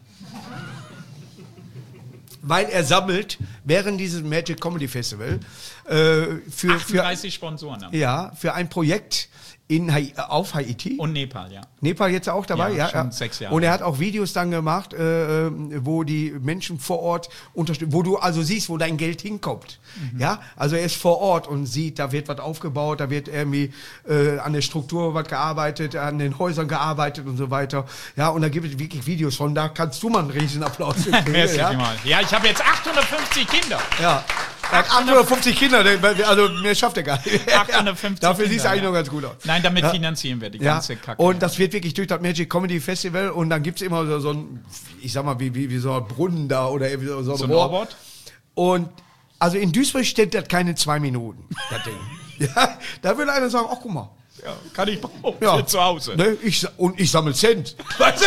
Weil er sammelt während dieses Magic Comedy Festival für 38 Sponsoren. Ja, für ein Projekt auf Haiti. Und Nepal, ja. Nepal jetzt auch dabei, ja. Schon 6 Jahre. Und er hat auch Videos dann gemacht, wo die Menschen vor Ort unterstützen, wo du also siehst, wo dein Geld hinkommt. Mhm. Ja, also er ist vor Ort und sieht, da wird was aufgebaut, da wird irgendwie an der Struktur was gearbeitet, an den Häusern gearbeitet und so weiter. Ja, und da gibt es wirklich Videos von, da kannst du mal einen Riesenapplaus kriegen. Ja, ich habe jetzt 850 Kinder. Ja. 850 Kinder, also mehr schafft er gar nicht. 850 Dafür sieht es eigentlich noch ganz gut aus. Nein, damit finanzieren wir die ganze Kacke. Und das wird wirklich durch das Magic Comedy Festival und dann gibt es immer so ein, ich sag mal, wie so ein Brunnen da oder so ein Rohr. Und also in Duisburg steht das keine 2 Minuten, das Ding. Ja, da würde einer sagen, ach guck mal. Ja, kann ich brauchen für zu Hause. Ne, ich sammle Cent. Weißt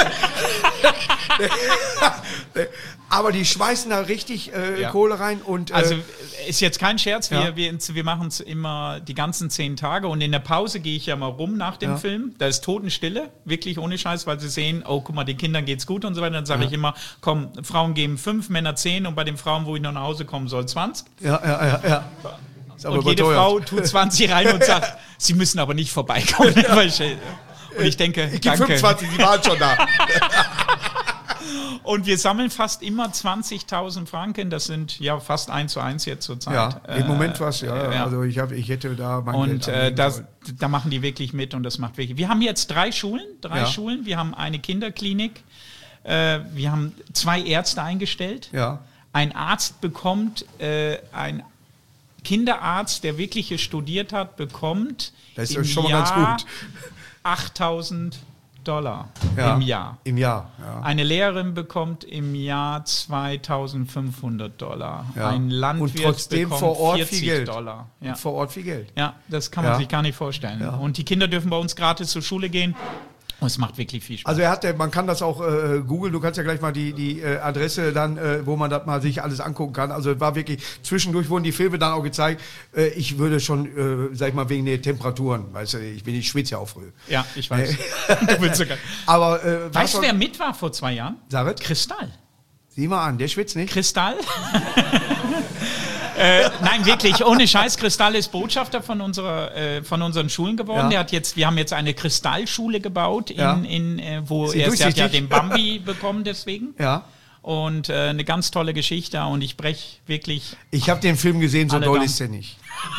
du? Aber die schmeißen da richtig Kohle rein. Und, also ist jetzt kein Scherz, wir machen es immer die ganzen 10 Tage und in der Pause gehe ich ja mal rum nach dem Film. Da ist Totenstille, wirklich ohne Scheiß, weil sie sehen, oh guck mal, den Kindern geht's gut und so weiter. Dann sage ich immer, komm, Frauen geben 5, Männer 10 und bei den Frauen, wo ich noch nach Hause kommen soll, 20. Ja. Und jede Frau tut 20 rein und sagt, sie müssen aber nicht vorbeikommen. Und ich denke, ich gebe 25, die waren schon da. Und wir sammeln fast immer 20.000 Franken. Das sind ja fast 1:1 jetzt zur Zeit. Ja, im Moment was, Also ich hätte da mein Geld da machen die wirklich mit und das macht wirklich. Wir haben jetzt 3 Schulen. Schulen. Wir haben eine Kinderklinik. Wir haben 2 Ärzte eingestellt. Ja. Ein Arzt bekommt, ein Kinderarzt, der wirklich hier studiert hat, bekommt das ist schon mal ganz gut. $8.000 im Jahr. Im Jahr, ja. Eine Lehrerin bekommt im Jahr $2.500. Ja. Ein Landwirt und trotzdem bekommt vor Ort $40. viel Geld. Ja. Und vor Ort viel Geld. Ja, das kann man sich gar nicht vorstellen. Ja. Und die Kinder dürfen bei uns gratis zur Schule gehen. Und es macht wirklich viel Spaß. Also man kann das auch googeln, du kannst ja gleich mal die Adresse dann, wo man das mal sich alles angucken kann. Also es war wirklich, zwischendurch wurden die Filme dann auch gezeigt. Ich würde schon, sag ich mal, wegen der Temperaturen, weißt du, ich schwitze ja auch früh. Ja, ich weiß. Du willst sogar. Aber, weißt du, wer mit war vor 2 Jahren? Sag es. Kristall. Sieh mal an, der schwitzt nicht. Kristall? Nein, wirklich, ohne Scheiß. Kristall ist Botschafter von unseren Schulen geworden. Ja. Wir haben jetzt eine Kristallschule gebaut, wo er hat ja den Bambi bekommen deswegen. Ja. Und eine ganz tolle Geschichte und ich breche wirklich. Ich habe den Film gesehen, so doll ist er nicht.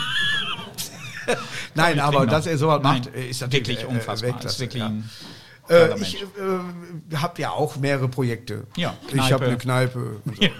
Nein, aber dass er sowas macht, ist natürlich wirklich unfassbar. Ist wirklich ich habe ja auch mehrere Projekte. Ja, ich habe eine Kneipe. Und so. Ja.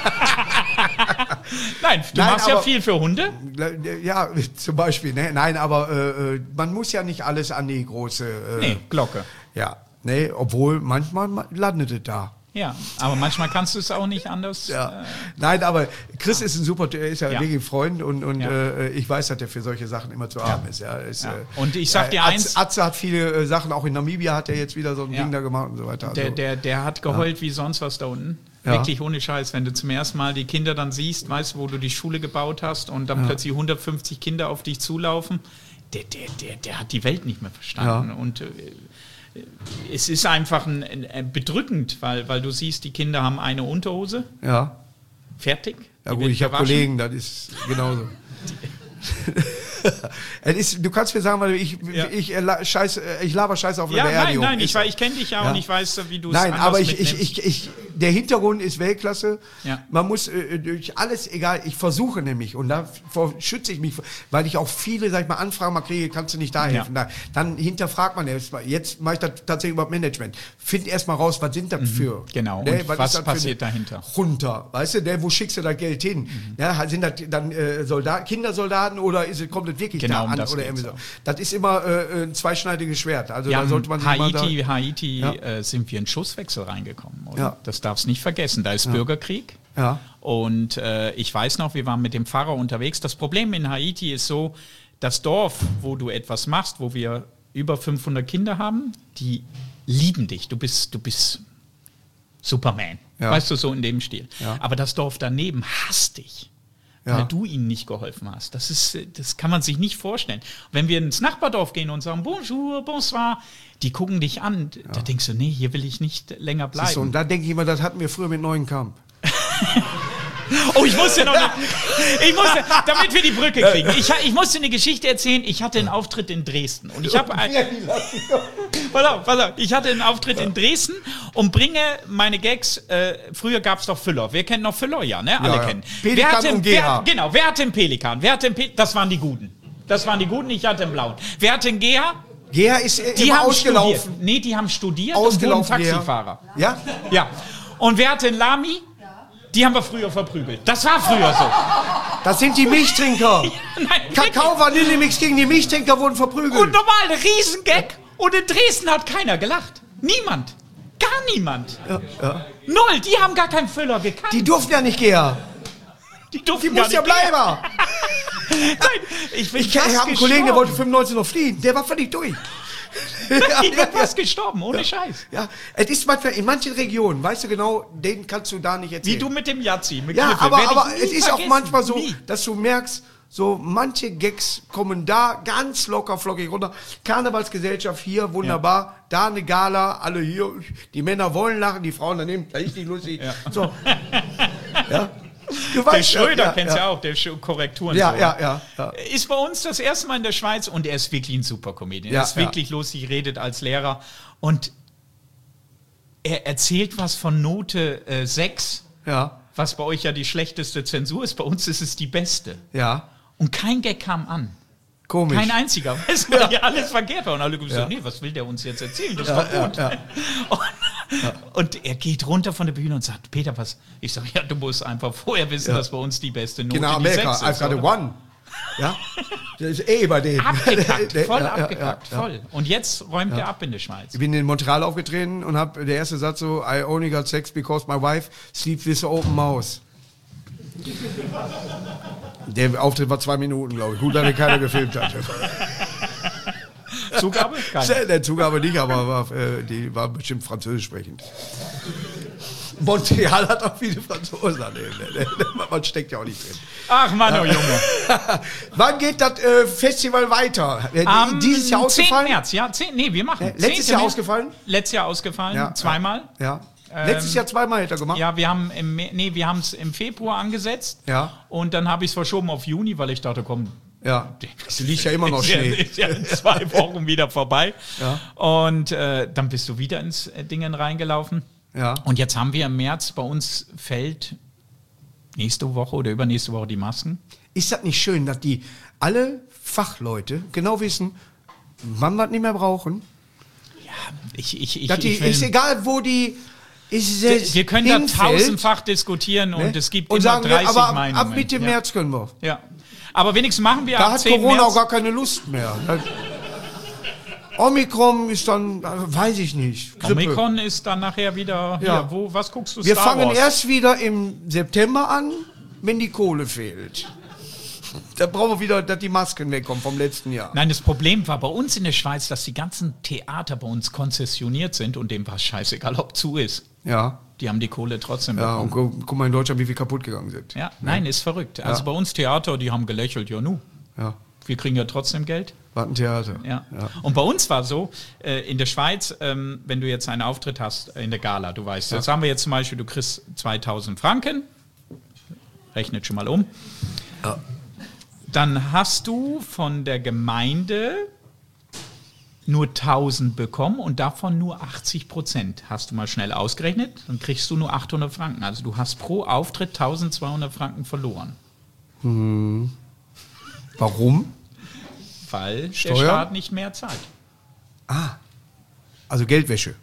Nein, du machst ja viel für Hunde. Ja, zum Beispiel. Ne? Nein, aber man muss ja nicht alles an die große Glocke. Ja, obwohl manchmal landet es da. Ja, aber manchmal kannst du es auch nicht anders. Ja. Nein, aber Chris ist ist ja wirklich ein Freund und ich weiß, dass er für solche Sachen immer zu haben ist. Ja, und ich sag dir eins. Atze hat viele Sachen, auch in Namibia hat er jetzt wieder so ein Ding da gemacht und so weiter. Also, der hat geheult wie sonst was da unten. Ja. Wirklich ohne Scheiß, wenn du zum ersten Mal die Kinder dann siehst, weißt du, wo du die Schule gebaut hast und dann plötzlich 150 Kinder auf dich zulaufen. der hat die Welt nicht mehr verstanden. Und es ist einfach bedrückend, weil du siehst, die Kinder haben eine Unterhose. Ja. Fertig. Ja gut, ich habe Kollegen, das ist genauso. Du kannst mir sagen, weil ich laber Scheiße auf eine Beerdigung. Nein, ich kenne dich ja und ich weiß, wie du es Nein, aber der Hintergrund ist Weltklasse. Ja. Man muss durch alles, egal, ich versuche nämlich, und davor schütze ich mich, weil ich auch viele, sag ich mal, Anfragen mal kriege, kannst du nicht da helfen. Ja. Dann hinterfragt man erstmal, jetzt mache ich das tatsächlich über Management. Find erstmal raus, was sind das für? Genau, ne? was passiert dahinter? Runter, weißt du, wo schickst du das Geld hin? Ja, sind das dann Kindersoldaten oder kommt das wirklich genau, da an? Das oder das ist immer ein zweischneidiges Schwert. Also da sollte man sich Haiti sind wir in Schusswechsel reingekommen. Oder? Ja. Das darfst nicht vergessen. Da ist Bürgerkrieg. Ja. Und ich weiß noch, wir waren mit dem Pfarrer unterwegs. Das Problem in Haiti ist so, das Dorf, wo du etwas machst, wo wir über 500 Kinder haben, die lieben dich. Du bist Superman. Ja. Weißt du, so in dem Stil. Ja. Aber das Dorf daneben hasst dich. Weil du ihnen nicht geholfen hast. Das kann man sich nicht vorstellen. Wenn wir ins Nachbardorf gehen und sagen, bonjour, bonsoir, die gucken dich an. Da denkst du, nee, hier will ich nicht länger bleiben. So, und da denke ich immer, das hatten wir früher mit Neuenkamp. Oh, ich musste damit wir die Brücke kriegen. Ich musste eine Geschichte erzählen. Ich hatte einen Auftritt in Dresden. Und ich habe pass auf. Ich hatte einen Auftritt in Dresden und bringe meine Gags. Früher gab es doch Füller. Wer kennt noch Füller? Ja, ne? Alle kennen. Pelikan und GH. Genau, wer hatte einen Pelikan? Das waren die Guten. Ich hatte einen blauen. Wer hatte einen GH? GH ist immer ausgelaufen. Studiert. Nee, die haben studiert und wurden Taxifahrer. Ja? Ja. Und wer hatte einen Lami? Die haben wir früher verprügelt. Das war früher so. Das sind die Milchtrinker. Nein, Kakao, Vanillemix gegen die Milchtrinker wurden verprügelt. Und normal, ein Riesengag. Und in Dresden hat keiner gelacht. Niemand. Gar niemand. Ja. Null. Die haben gar keinen Füller gekannt. Die durften ja nicht gehen. Die muss ja bleiben. Nein, ich habe einen Kollegen, der wollte 95 noch fliehen. Der war völlig durch. Ich bin fast gestorben, ohne Scheiß. Ja, es ist manchmal in manchen Regionen, weißt du genau, den kannst du da nicht erzählen. Wie du mit dem Yazzi. Ja, aber es ist auch manchmal so, dass du merkst, so manche Gags kommen da ganz locker flockig runter. Karnevalsgesellschaft hier, wunderbar. Ja. Da eine Gala, alle hier. Die Männer wollen lachen, die Frauen daneben, da ist nicht lustig. Ja. So. Ja. Der Schröder kennst ja auch, der Korrekturen. Ja. Ist bei uns das erste Mal in der Schweiz und er ist wirklich ein super Comedian. Er ist wirklich lustig, redet als Lehrer und er erzählt was von Note 6, was bei euch ja die schlechteste Zensur ist. Bei uns ist es die beste. Ja. Und kein Gag kam an. Komisch. Kein einziger, weißt du, weil ja alles verkehrt war. Und alle gesagt, nee, was will der uns jetzt erzählen? Das war gut. Und er geht runter von der Bühne und sagt, Peter, was? Ich sage, ja, du musst einfach vorher wissen, dass bei uns die beste Note genau, Amerika, I've got a one. Ja, das ist bei denen. Abgekackt, voll abgekackt, voll. Und jetzt räumt er ab in der Schweiz. Ich bin in Montreal aufgetreten und der erste Satz so, I only got sex because my wife sleeps with an open mouth. Der Auftritt war 2 Minuten, glaube ich. Gut, dass keiner gefilmt hat. Zugabe? Keine. Der Zugabe nicht, aber die war bestimmt französisch sprechend. Montreal hat auch viele Franzosen. Man steckt ja auch nicht drin. Ach Mann, oh Junge. Wann geht das Festival weiter? Dieses Jahr ausgefallen? 10. März, ja. Wir machen. Letztes Jahr ausgefallen? Letztes Jahr ausgefallen, zweimal. Ja. Letztes Jahr 2-mal hätte er gemacht? Ja, wir haben es im Februar angesetzt. Ja. Und dann habe ich es verschoben auf Juni, weil ich dachte, komm. Ja, es liegt ja immer noch Schnee. Ist ja in 2 Wochen wieder vorbei. Ja. Und dann bist du wieder ins Dingen reingelaufen. Ja. Und jetzt haben wir im März, bei uns fällt nächste Woche oder übernächste Woche die Masken. Ist das nicht schön, dass die alle Fachleute genau wissen, wann wir es nicht mehr brauchen? Ja, ist egal, wo die... wir können da tausendfach diskutieren und es gibt immer sagen, 30 aber Meinungen. Ab Mitte März können wir. Ja. Aber wenigstens machen wir ab 10 März. Da hat Corona auch gar keine Lust mehr. Omikron ist dann, weiß ich nicht. Grippe. Omikron ist dann nachher wieder, was guckst du? Wir fangen erst wieder im September an, wenn die Kohle fehlt. Da brauchen wir wieder, dass die Masken wegkommen vom letzten Jahr. Nein, das Problem war bei uns in der Schweiz, dass die ganzen Theater bei uns konzessioniert sind und dem war scheißegal, ob zu ist. Ja. Die haben die Kohle trotzdem bekommen. Ja, und guck mal in Deutschland, wie viel kaputt gegangen sind. Ja, nein, ist verrückt. Also bei uns Theater, die haben gelächelt, ja nu. Ja. wir kriegen ja trotzdem Geld. War ein Theater. Ja. Und bei uns war so, in der Schweiz, wenn du jetzt einen Auftritt hast in der Gala, du weißt, jetzt haben wir jetzt zum Beispiel, du kriegst 2000 Franken, rechnet schon mal um, dann hast du von der Gemeinde nur 1000 bekommen und davon nur 80%. Hast du mal schnell ausgerechnet, dann kriegst du nur 800 Franken. Also du hast pro Auftritt 1200 Franken verloren. Warum? Weil Steuern? der Staat nicht mehr zahlt. Also Geldwäsche.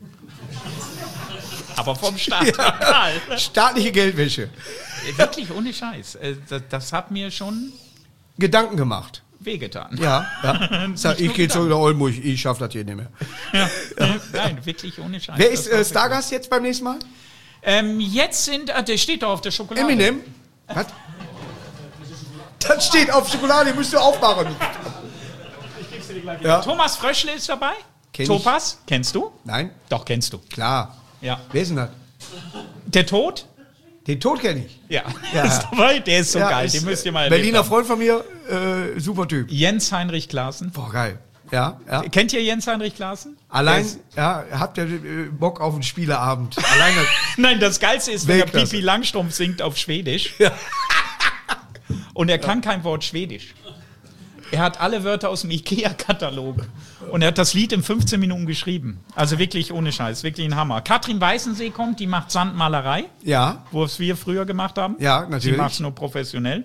Aber vom Staat total. Staatliche Geldwäsche. Wirklich ohne Scheiß. Das hat mir schon Gedanken gemacht. wehgetan. Ja. Ich gehe zurück nach Oldenburg, ich schaffe das hier nicht mehr. Nein, wirklich ohne Scheiß. Wer ist Stargast jetzt beim nächsten Mal? Jetzt der steht doch auf der Schokolade. Eminem? Was? Das steht auf Schokolade, musst du aufmachen. Ich gebe dir gleich wieder. Thomas Fröschle ist dabei. Topaz, kennst du? Nein. Doch, kennst du. Klar. Ja. Wer ist denn das? Der Tod? Den Tod kenne ich. Ja. Ist dabei. Der ist so geil. Ist, Den müsst ihr mal Berliner erleben. Freund von mir, super Typ. Jens Heinrich Klaassen. Boah, geil. Ja. Kennt ihr Jens Heinrich Klaassen? Allein, habt ihr Bock auf einen Spieleabend? Alleine. Nein, das Geilste ist, wenn er Weltklasse. Pipi Langstrumpf singt auf Schwedisch. Ja. Und er kann kein Wort Schwedisch. Er hat alle Wörter aus dem Ikea-Katalog. Und er hat das Lied in 15 Minuten geschrieben. Also wirklich ohne Scheiß, wirklich ein Hammer. Katrin Weißensee kommt, die macht Sandmalerei. Ja. Wo es wir früher gemacht haben. Ja, natürlich. Sie macht es nur professionell.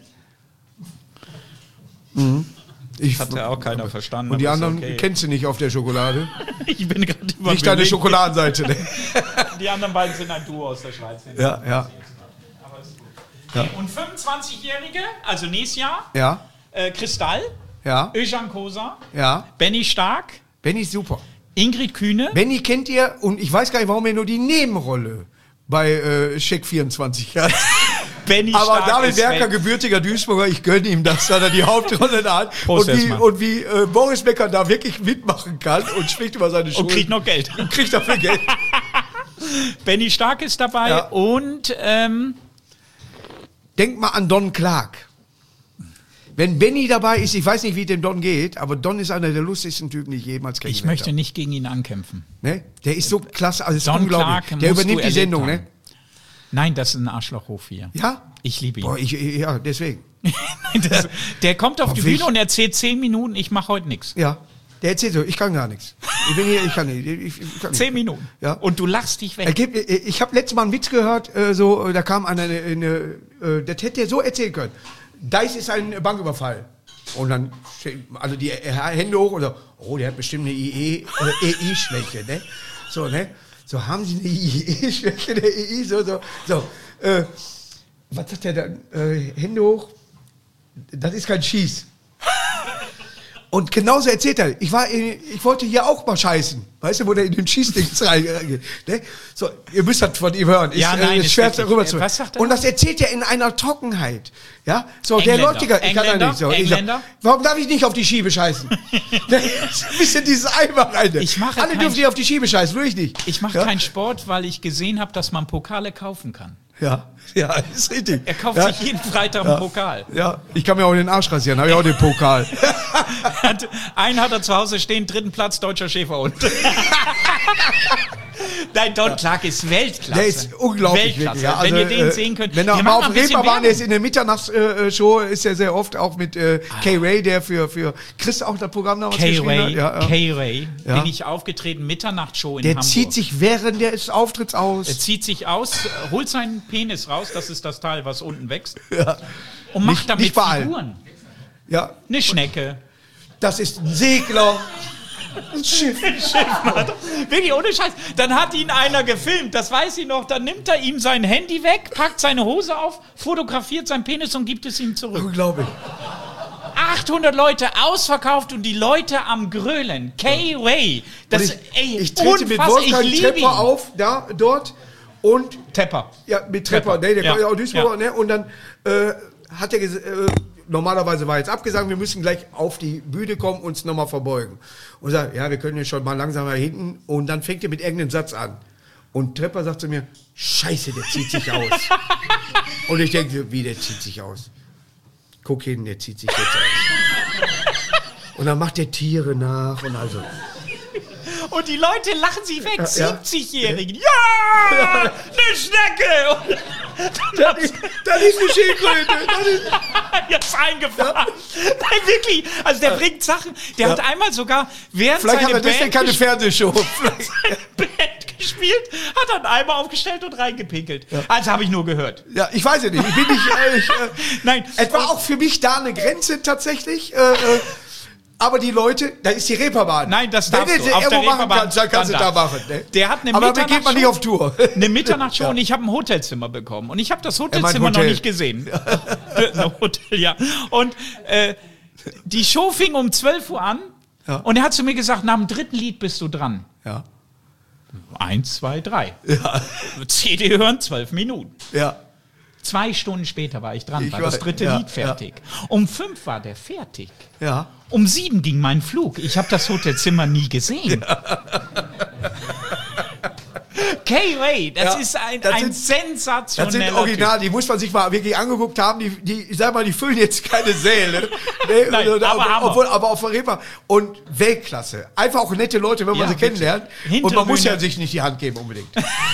Hat ja auch keiner verstanden. Und die aber ist anderen okay. kennst du nicht auf der Schokolade. Ich bin gerade über Nicht deine Schokoladenseite. Ne? Die anderen beiden sind ein Duo aus der Schweiz. Ja. Aber ist gut. Ja. Und 25-Jährige, also nächstes Jahr, Ja. Kristall, Özcan Kosa, Benny Stark, Benny ist super. Ingrid Kühne. Benny kennt ihr, und ich weiß gar nicht, warum er nur die Nebenrolle bei Check 24 hat. Benny Aber Stark David ist Werker, weg. gebürtiger Duisburger, ich gönne ihm das, dass er die Hauptrolle da hat. Prost, Und wie Boris Becker da wirklich mitmachen kann und spricht über seine Schulden. Und kriegt noch Geld. Und kriegt dafür Geld. Benny Stark ist dabei und denk mal an Don Clark. Wenn Benny dabei ist, ich weiß nicht, wie es dem Don geht, aber Don ist einer der lustigsten Typen, die ich jemals kennengelernt ich möchte nicht gegen ihn ankämpfen. Ne? Der ist so klasse, also ist Don unglaublich. Clark Der musst übernimmt du die Sendung, erlebt ne? Nein, das ist ein Arschlochhof hier. Ja? Ich liebe ihn. Boah, ja, deswegen. Der kommt auf die wie Bühne und erzählt 10 Minuten, ich mache heute nichts. Ja, der erzählt so, ich kann gar nichts. Ich bin hier, ich kann nicht. Ich kann nicht. 10 Minuten. Ja. Und du lachst dich weg. Ich habe letztes Mal einen Witz gehört, da kam das hätte er so erzählen können. Dice ist ein Banküberfall. Und dann, also die Hände hoch und so, oh, der hat bestimmt eine EI-Schwäche, ne? So, ne? So, haben Sie eine EI-Schwäche, der EI, so. Was sagt der dann? Hände hoch, das ist kein Schieß. Und genauso erzählt er, ich wollte hier auch mal scheißen. Weißt du, wo der in den Schießdings reingeht. Ne? So, ihr müsst das von ihm hören. Ist schwer darüber zu. Was sagt er? Und das erzählt er in einer Trockenheit. Ja? So, Engländer. der Leutiger, ich kann da nicht so. Engländer? Warum darf ich nicht auf die Schiebe scheißen? Ein bisschen dieses Eimer rein. Alle dürfen nicht auf die Schiebe scheißen, will ich nicht. Ich mache keinen Sport, weil ich gesehen habe, dass man Pokale kaufen kann. Ja, ist richtig. Er kauft sich jeden Freitag einen Pokal. Ja, ich kann mir auch den Arsch rasieren, habe ich auch den Pokal. Einen hat er zu Hause stehen, 3. Platz, deutscher Schäferhund. Nein, Don Clark ist Weltklasse. Der ist unglaublich. Weltklasse. Wirklich, ja. Wenn ihr den sehen könnt. Wenn er mal auf dem Reeperbahn ist, in der Mitternachtsshow, ist er sehr oft auch mit Kay Ray, der für Chris auch das Programm damals geschrieben hat. Kay Ray, bin ich aufgetreten, Mitternachtsshow in Hamburg. Der zieht sich während des Auftritts aus. Er zieht sich aus, holt seinen Penis raus, das ist das Teil, was unten wächst. Ja. Und macht damit nicht bei Figuren. allen. Ja. Eine Schnecke. Das ist ein Segler. Ein Schiff. Wirklich ohne Scheiß. Dann hat ihn einer gefilmt, das weiß ich noch. Dann nimmt er ihm sein Handy weg, packt seine Hose auf, fotografiert seinen Penis und gibt es ihm zurück. Unglaublich. 800 Leute ausverkauft und die Leute am Grölen. Kay Ray. Ich trete mit Wolfgang Trepper auf, dort. Und Tepper. Ja, mit Trepper. Ne, der kommt ja auch Duisburger. Ne, und dann hat er normalerweise war jetzt abgesagt, wir müssen gleich auf die Bühne kommen und uns nochmal verbeugen. Und sagt, ja, wir können ja schon mal langsamer hinten. Und dann fängt er mit irgendeinem Satz an. Und Trepper sagt zu mir, Scheiße, der zieht sich aus. Und ich denke, wie, der zieht sich aus? Guck hin, der zieht sich jetzt aus. Und dann macht der Tiere nach und also. Und die Leute lachen sich weg, 70-Jährigen. Ja, eine Schnecke! Das ist eine Schildkröte. Jetzt eingefahren. Nein, wirklich. Also der bringt Sachen. Der hat einmal sogar während Vielleicht seine hat er deswegen keine Fernsehshow. Band gespielt, hat er einen Eimer aufgestellt und reingepinkelt. Ja. Also habe ich nur gehört. Ja, ich weiß ja nicht. Ich bin nicht ehrlich. Nein. Es war auch für mich da eine Grenze tatsächlich. Aber die Leute, da ist die Reeperbahn. Nein, das darfst du. Auf der Reeperbahn kannst du da machen. Ne? Der hat eine aber geht man nicht auf Tour. Eine Mitternachtsshow und ich habe ein Hotelzimmer bekommen. Und ich habe das Hotelzimmer noch nicht gesehen. Hotel, ja. Und die Show fing um 12 Uhr an. Ja. Und er hat zu mir gesagt, nach dem 3. Lied bist du dran. Ja. 1, 2, 3. Ja. CD hören, 12 Minuten. Ja. 2 Stunden später war ich dran, war das 3. Lied fertig. Ja. Um 5 war der fertig. Ja. Um 7 ging mein Flug. Ich habe das Hotelzimmer nie gesehen. Ja. K-Ray, das ist ein sensationeller Das sind Original, die muss man sich mal wirklich angeguckt haben. Ich sag mal, die füllen jetzt keine Säle. Nee, nein, aber auf der Reeperbahn. Und Weltklasse. Einfach auch nette Leute, wenn man sie kennenlernt. Und man muss ja sich nicht die Hand geben unbedingt.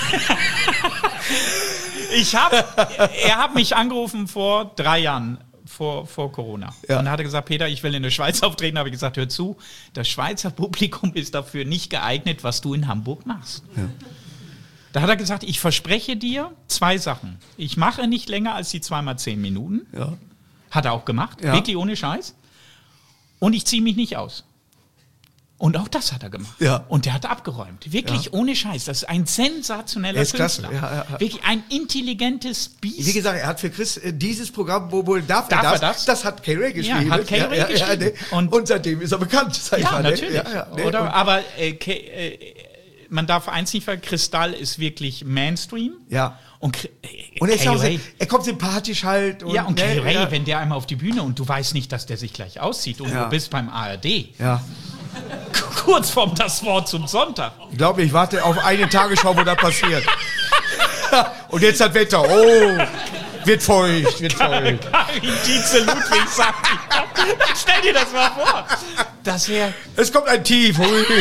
Er hat mich angerufen vor 3 Jahren, vor Corona. Ja. Und er hatte gesagt, Peter, ich will in der Schweiz auftreten. Da habe ich gesagt, hör zu, das Schweizer Publikum ist dafür nicht geeignet, was du in Hamburg machst. Ja. Da hat er gesagt, ich verspreche dir 2 Sachen. Ich mache nicht länger als die 2x10 Minuten. Ja. Hat er auch gemacht, wirklich ohne Scheiß. Und ich ziehe mich nicht aus. Und auch das hat er gemacht. Ja. Und der hat abgeräumt. Wirklich ohne Scheiß. Das ist ein sensationeller Künstler. Ja. Wirklich ein intelligentes Biest. Wie gesagt, er hat für Chris dieses Programm, wo darf er das? Das hat K-Ray geschrieben. Ja, hat K-Ray geschrieben. Und seitdem ist er bekannt. Ja, natürlich. Oder? Aber man darf eins nicht vergessen, Kristall ist wirklich Mainstream. Ja. Und er kommt sympathisch halt. Und und K-Ray, wenn der einmal auf die Bühne und du weißt nicht, dass der sich gleich auszieht und du bist beim ARD. Ja. Kurz vorm Das Wort zum Sonntag. Ich glaube, ich warte auf eine Tagesschau, wo das passiert. Und jetzt das Wetter. Oh, wird feucht. Karin Dietze Ludwig sagt, stell dir das mal vor. Es kommt ein Tief.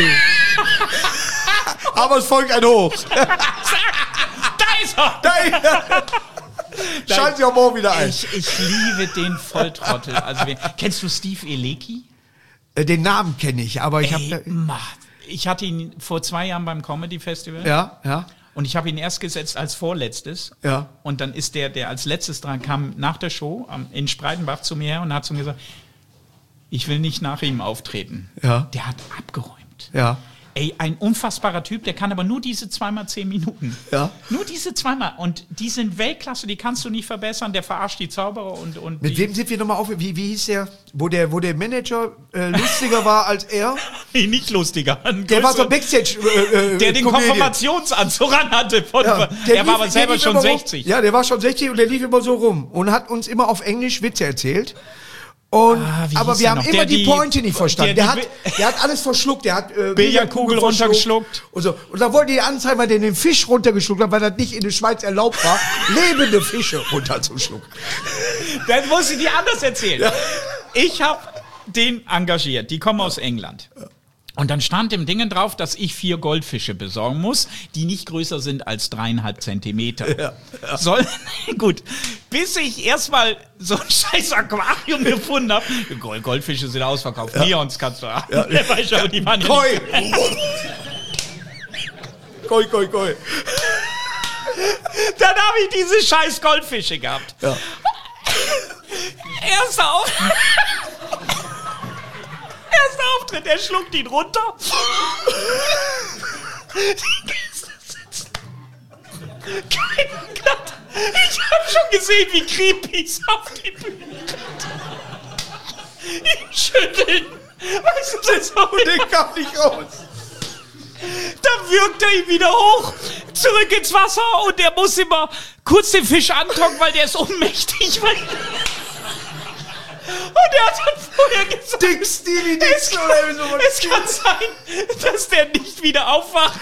Aber es folgt ein Hoch. Da ist er. Schalten Sie auch morgen wieder ein. Ich liebe den Volltrottel. Also, kennst du Steve Elecki? Den Namen kenne ich, aber ich hatte ihn vor 2 Jahren beim Comedy Festival. Ja. Und ich habe ihn erst gesetzt als vorletztes. Ja. Und dann ist der als letztes dran kam, nach der Show in Spreitenbach zu mir her und hat zu mir gesagt, ich will nicht nach ihm auftreten. Ja. Der hat abgeräumt. Ja. Ey, ein unfassbarer Typ, der kann aber nur diese 2x10 Minuten. Ja. Nur diese 2x. Und die sind Weltklasse, die kannst du nicht verbessern. Der verarscht die Zauberer und mit wem sind wir nochmal auf? Wie hieß der, wo der Manager lustiger war als er? Nee, nicht lustiger. Der war so Backstage. Der den Konfirmationsanzug ran hatte. Er war aber selber schon 60. Ja, der war schon 60 und der lief immer so rum und hat uns immer auf Englisch Witze erzählt. Und, aber wir haben immer die Pointe nicht verstanden. Der hat alles verschluckt. Der hat Billardkugel runtergeschluckt. Und dann wollten die anzeigen, weil der den Fisch runtergeschluckt hat, weil das nicht in der Schweiz erlaubt war, lebende Fische runterzuschlucken. Dann muss ich dir anders erzählen. Ja. Ich habe den engagiert. Die kommen aus England. Und dann stand im Dingen drauf, dass ich 4 Goldfische besorgen muss, die nicht größer sind als 3,5 Zentimeter. Ja. Gut, bis ich erstmal so ein scheiß Aquarium gefunden habe. Goldfische sind ausverkauft. Ja. Neons kannst du haben. Ja. Die waren Koi. Koi. Dann habe ich diese scheiß Goldfische gehabt. Ja. Erster Auftritt, er schluckt ihn runter. Die Gäste sitzen. Keiner glatt. Ich habe schon gesehen, wie Creepies auf die Bühne ihn schütteln. Weißt du, das so den kam nicht raus. Dann wirkt er ihn wieder hoch, zurück ins Wasser und er muss immer kurz den Fisch antocken, weil der ist ohnmächtig. Und er hat dann vorher gesagt, es kann sein, dass der nicht wieder aufwacht.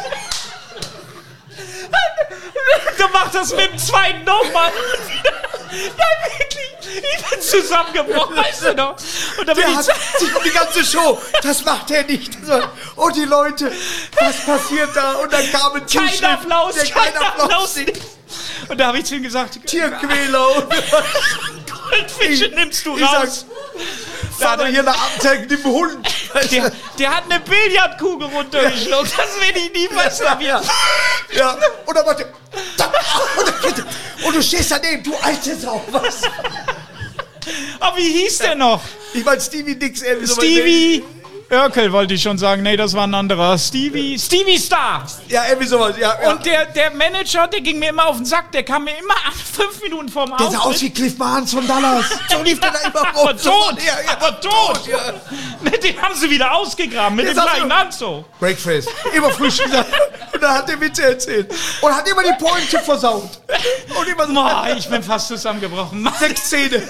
Dann macht das mit dem zweiten nochmal. wirklich. Ich bin zusammengebrochen, weißt du noch? Und dann Der hat sich um die ganze Show. Das macht er nicht. Und die Leute, was passiert da? Und dann kam ein kein Applaus, kein Applaus. Und da habe ich zu ihm gesagt, Tierquäler. Goldfische nimmst du raus. Fahr doch hier nach Abzeichen dem Hund. Der hat eine Billardkugel runtergeschluckt. Das will ich nie verstehen. Ja, und dann warte. Und du stehst daneben, du alte Sau, was? Aber wie hieß der noch? Ich meine Stevie Dix. Stevie Urkel wollte ich schon sagen. Nee, das war ein anderer. Stevie Star. Ja, irgendwie sowas. Ja. Und der Manager, der ging mir immer auf den Sack. Der kam mir immer 5 Minuten vorm Auftritt. Der sah aus wie Cliff Barnes von Dallas. So lief der da immer rum. Aber tot. Aber tot. Ja. Den haben sie wieder ausgegraben mit dem kleinen Anzug. Breakfast. Immer frisch gesagt. Und dann hat der Witze erzählt. Und hat immer die Pointe versaut. Und immer so. Ich bin fast zusammengebrochen. 6 Zähne.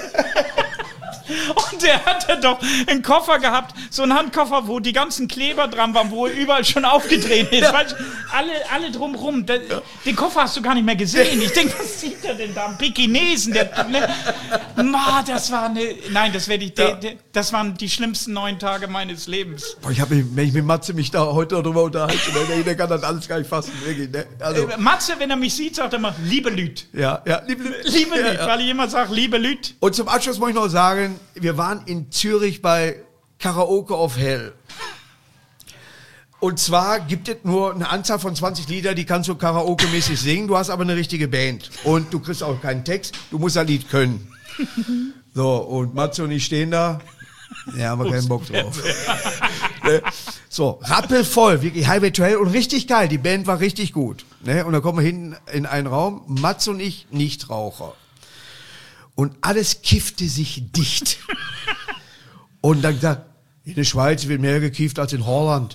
Und der hatte doch einen Koffer gehabt, so einen Handkoffer, wo die ganzen Kleber dran waren, wo er überall schon aufgetreten ist. Ja. Weißt, alle drumrum. Den Koffer hast du gar nicht mehr gesehen. Ich denke, was sieht er denn da? Ein Pekinesen. Das war eine. Nein, das werde ich. Das waren die schlimmsten 9 Tage meines Lebens. Boah, wenn ich mit Matze mich da heute darüber unterhalte, der kann das alles gar nicht fassen. Wirklich, ne? Also. Matze, wenn er mich sieht, sagt er immer, liebe Lüt. Ja, liebe Lüt. Liebe Lüt, weil ich immer sage, liebe Lüt. Und zum Abschluss muss ich noch sagen, wir waren in Zürich bei Karaoke of Hell. Und zwar gibt es nur eine Anzahl von 20 Lieder, die kannst du karaoke-mäßig singen. Du hast aber eine richtige Band. Und du kriegst auch keinen Text. Du musst das Lied können. So, und Matze und ich stehen da. Ja, haben wir keinen Bock drauf. So, rappelvoll, wirklich Highway to Hell und richtig geil. Die Band war richtig gut. Ne? Und dann kommen wir hinten in einen Raum. Matze und ich, Nichtraucher. Und alles kiffte sich dicht. Und dann gesagt, in der Schweiz wird mehr gekifft als in Holland.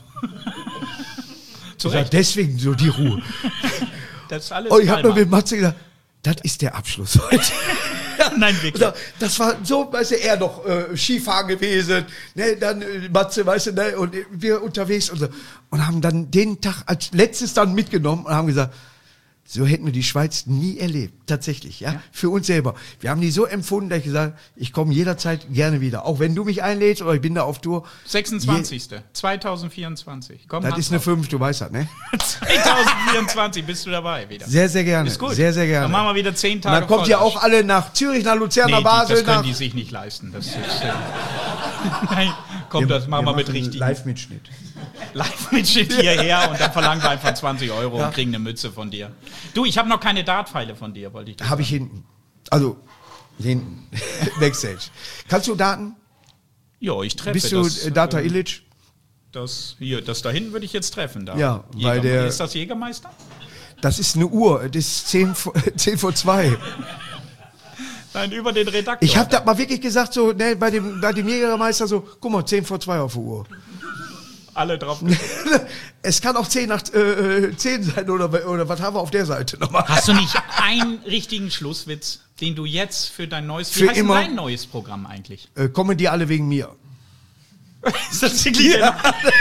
Sag, deswegen so die Ruhe. Das ist alles. Und ich habe mir mit Matze gesagt, das ist der Abschluss heute. Nein, wirklich. Das war so, weißt du, er noch Skifahren gewesen, ne, dann Matze, weißt du, ne, und wir unterwegs und so. Und haben dann den Tag als letztes dann mitgenommen und haben gesagt, so hätten wir die Schweiz nie erlebt, tatsächlich, ja, für uns selber. Wir haben die so empfunden, dass ich gesagt habe, ich komme jederzeit gerne wieder, auch wenn du mich einlädst oder ich bin da auf Tour. 26. 2024. Komm, das ist eine 5, du weißt das, ne? 2024 bist du dabei wieder. Sehr, sehr gerne. Ist gut. Sehr, sehr gerne. Dann machen wir wieder 10 Tage. Und dann kommt ja auch alle nach Zürich, nach Luzern, nach Basel. Das können die sich nicht leisten. Das ist, nein, komm, das machen wir mit richtig. Live-Mitschnitt. Live-Mitschnitt hierher und dann verlangen wir einfach 20 Euro und kriegen eine Mütze von dir. Du, ich habe noch keine Dartpfeile von dir, wollte ich. Habe ich hinten. Also, hinten. Backstage. Kannst du Daten? Ja, ich treffe. Bist du Data Illich? Das da hinten würde ich jetzt treffen. Da. Ja, weil der. Ist das Jägermeister? Das ist eine Uhr. Das ist 10 vor 2. Nein, über den Redakteur. Ich habe das mal wirklich gesagt, so, ne, bei dem Jägermeister so, guck mal, 10 vor 2 auf der Uhr. Alle drauf. Es kann auch 10 nach 10 sein oder was haben wir auf der Seite nochmal? Hast du nicht einen richtigen Schlusswitz, den du jetzt für dein neues, wie heißt immer, dein neues Programm eigentlich? Kommen die alle wegen mir. Ist das wirklich? Ja.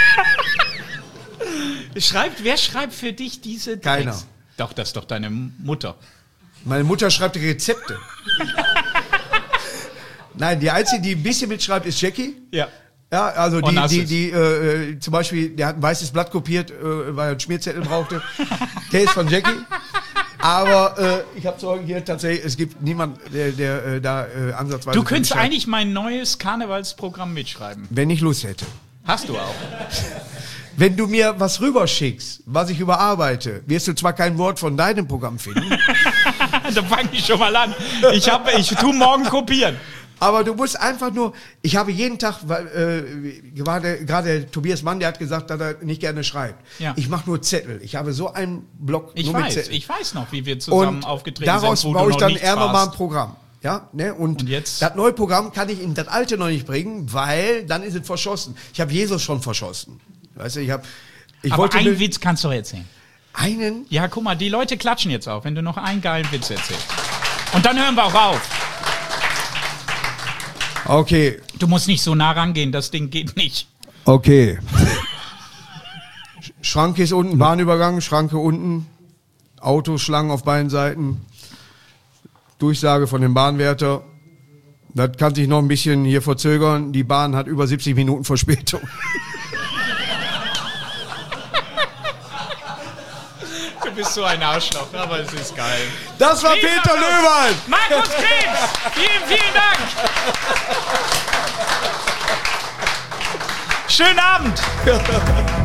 Wer schreibt für dich diese Text? Keiner. Doch, das ist doch deine Mutter. Meine Mutter schreibt die Rezepte. Nein, die Einzige, die ein bisschen mitschreibt, ist Jackie. Ja. Ja, also die zum Beispiel, der hat ein weißes Blatt kopiert, weil er einen Schmierzettel brauchte. Der ist von Jackie. Aber ich habe Sorgen hier tatsächlich, es gibt niemanden, der da ansatzweise... Du könntest eigentlich mein neues Karnevalsprogramm mitschreiben. Wenn ich Lust hätte. Hast du auch. Wenn du mir was rüberschickst, was ich überarbeite, wirst du zwar kein Wort von deinem Programm finden. Da fange ich schon mal an. Ich tu morgen kopieren. Aber du musst einfach nur, ich habe jeden Tag, gerade Tobias Mann, der hat gesagt, dass er nicht gerne schreibt. Ja. Ich mache nur Zettel. Ich habe so einen Block mit Zetteln. Ich weiß noch, wie wir zusammen aufgetreten sind. Daraus baue ich dann eher mal ein Programm. Ja, ne? Und jetzt? Das neue Programm kann ich in das alte noch nicht bringen, weil dann ist es verschossen. Ich habe Jesus schon verschossen. Weißt du, aber einen Witz kannst du erzählen. Einen? Ja, guck mal, die Leute klatschen jetzt auf, wenn du noch einen geilen Witz erzählst. Und dann hören wir auch auf. Okay. Du musst nicht so nah rangehen, das Ding geht nicht. Okay. Schranke ist unten, Bahnübergang, Schranke unten, Autoschlangen auf beiden Seiten. Durchsage von dem Bahnwärter. Das kann sich noch ein bisschen hier verzögern. Die Bahn hat über 70 Minuten Verspätung. Du bist so ein Arschloch, aber es ist geil. Das war Peter Löwald. Markus Krebs, vielen Dank. Schönen Abend.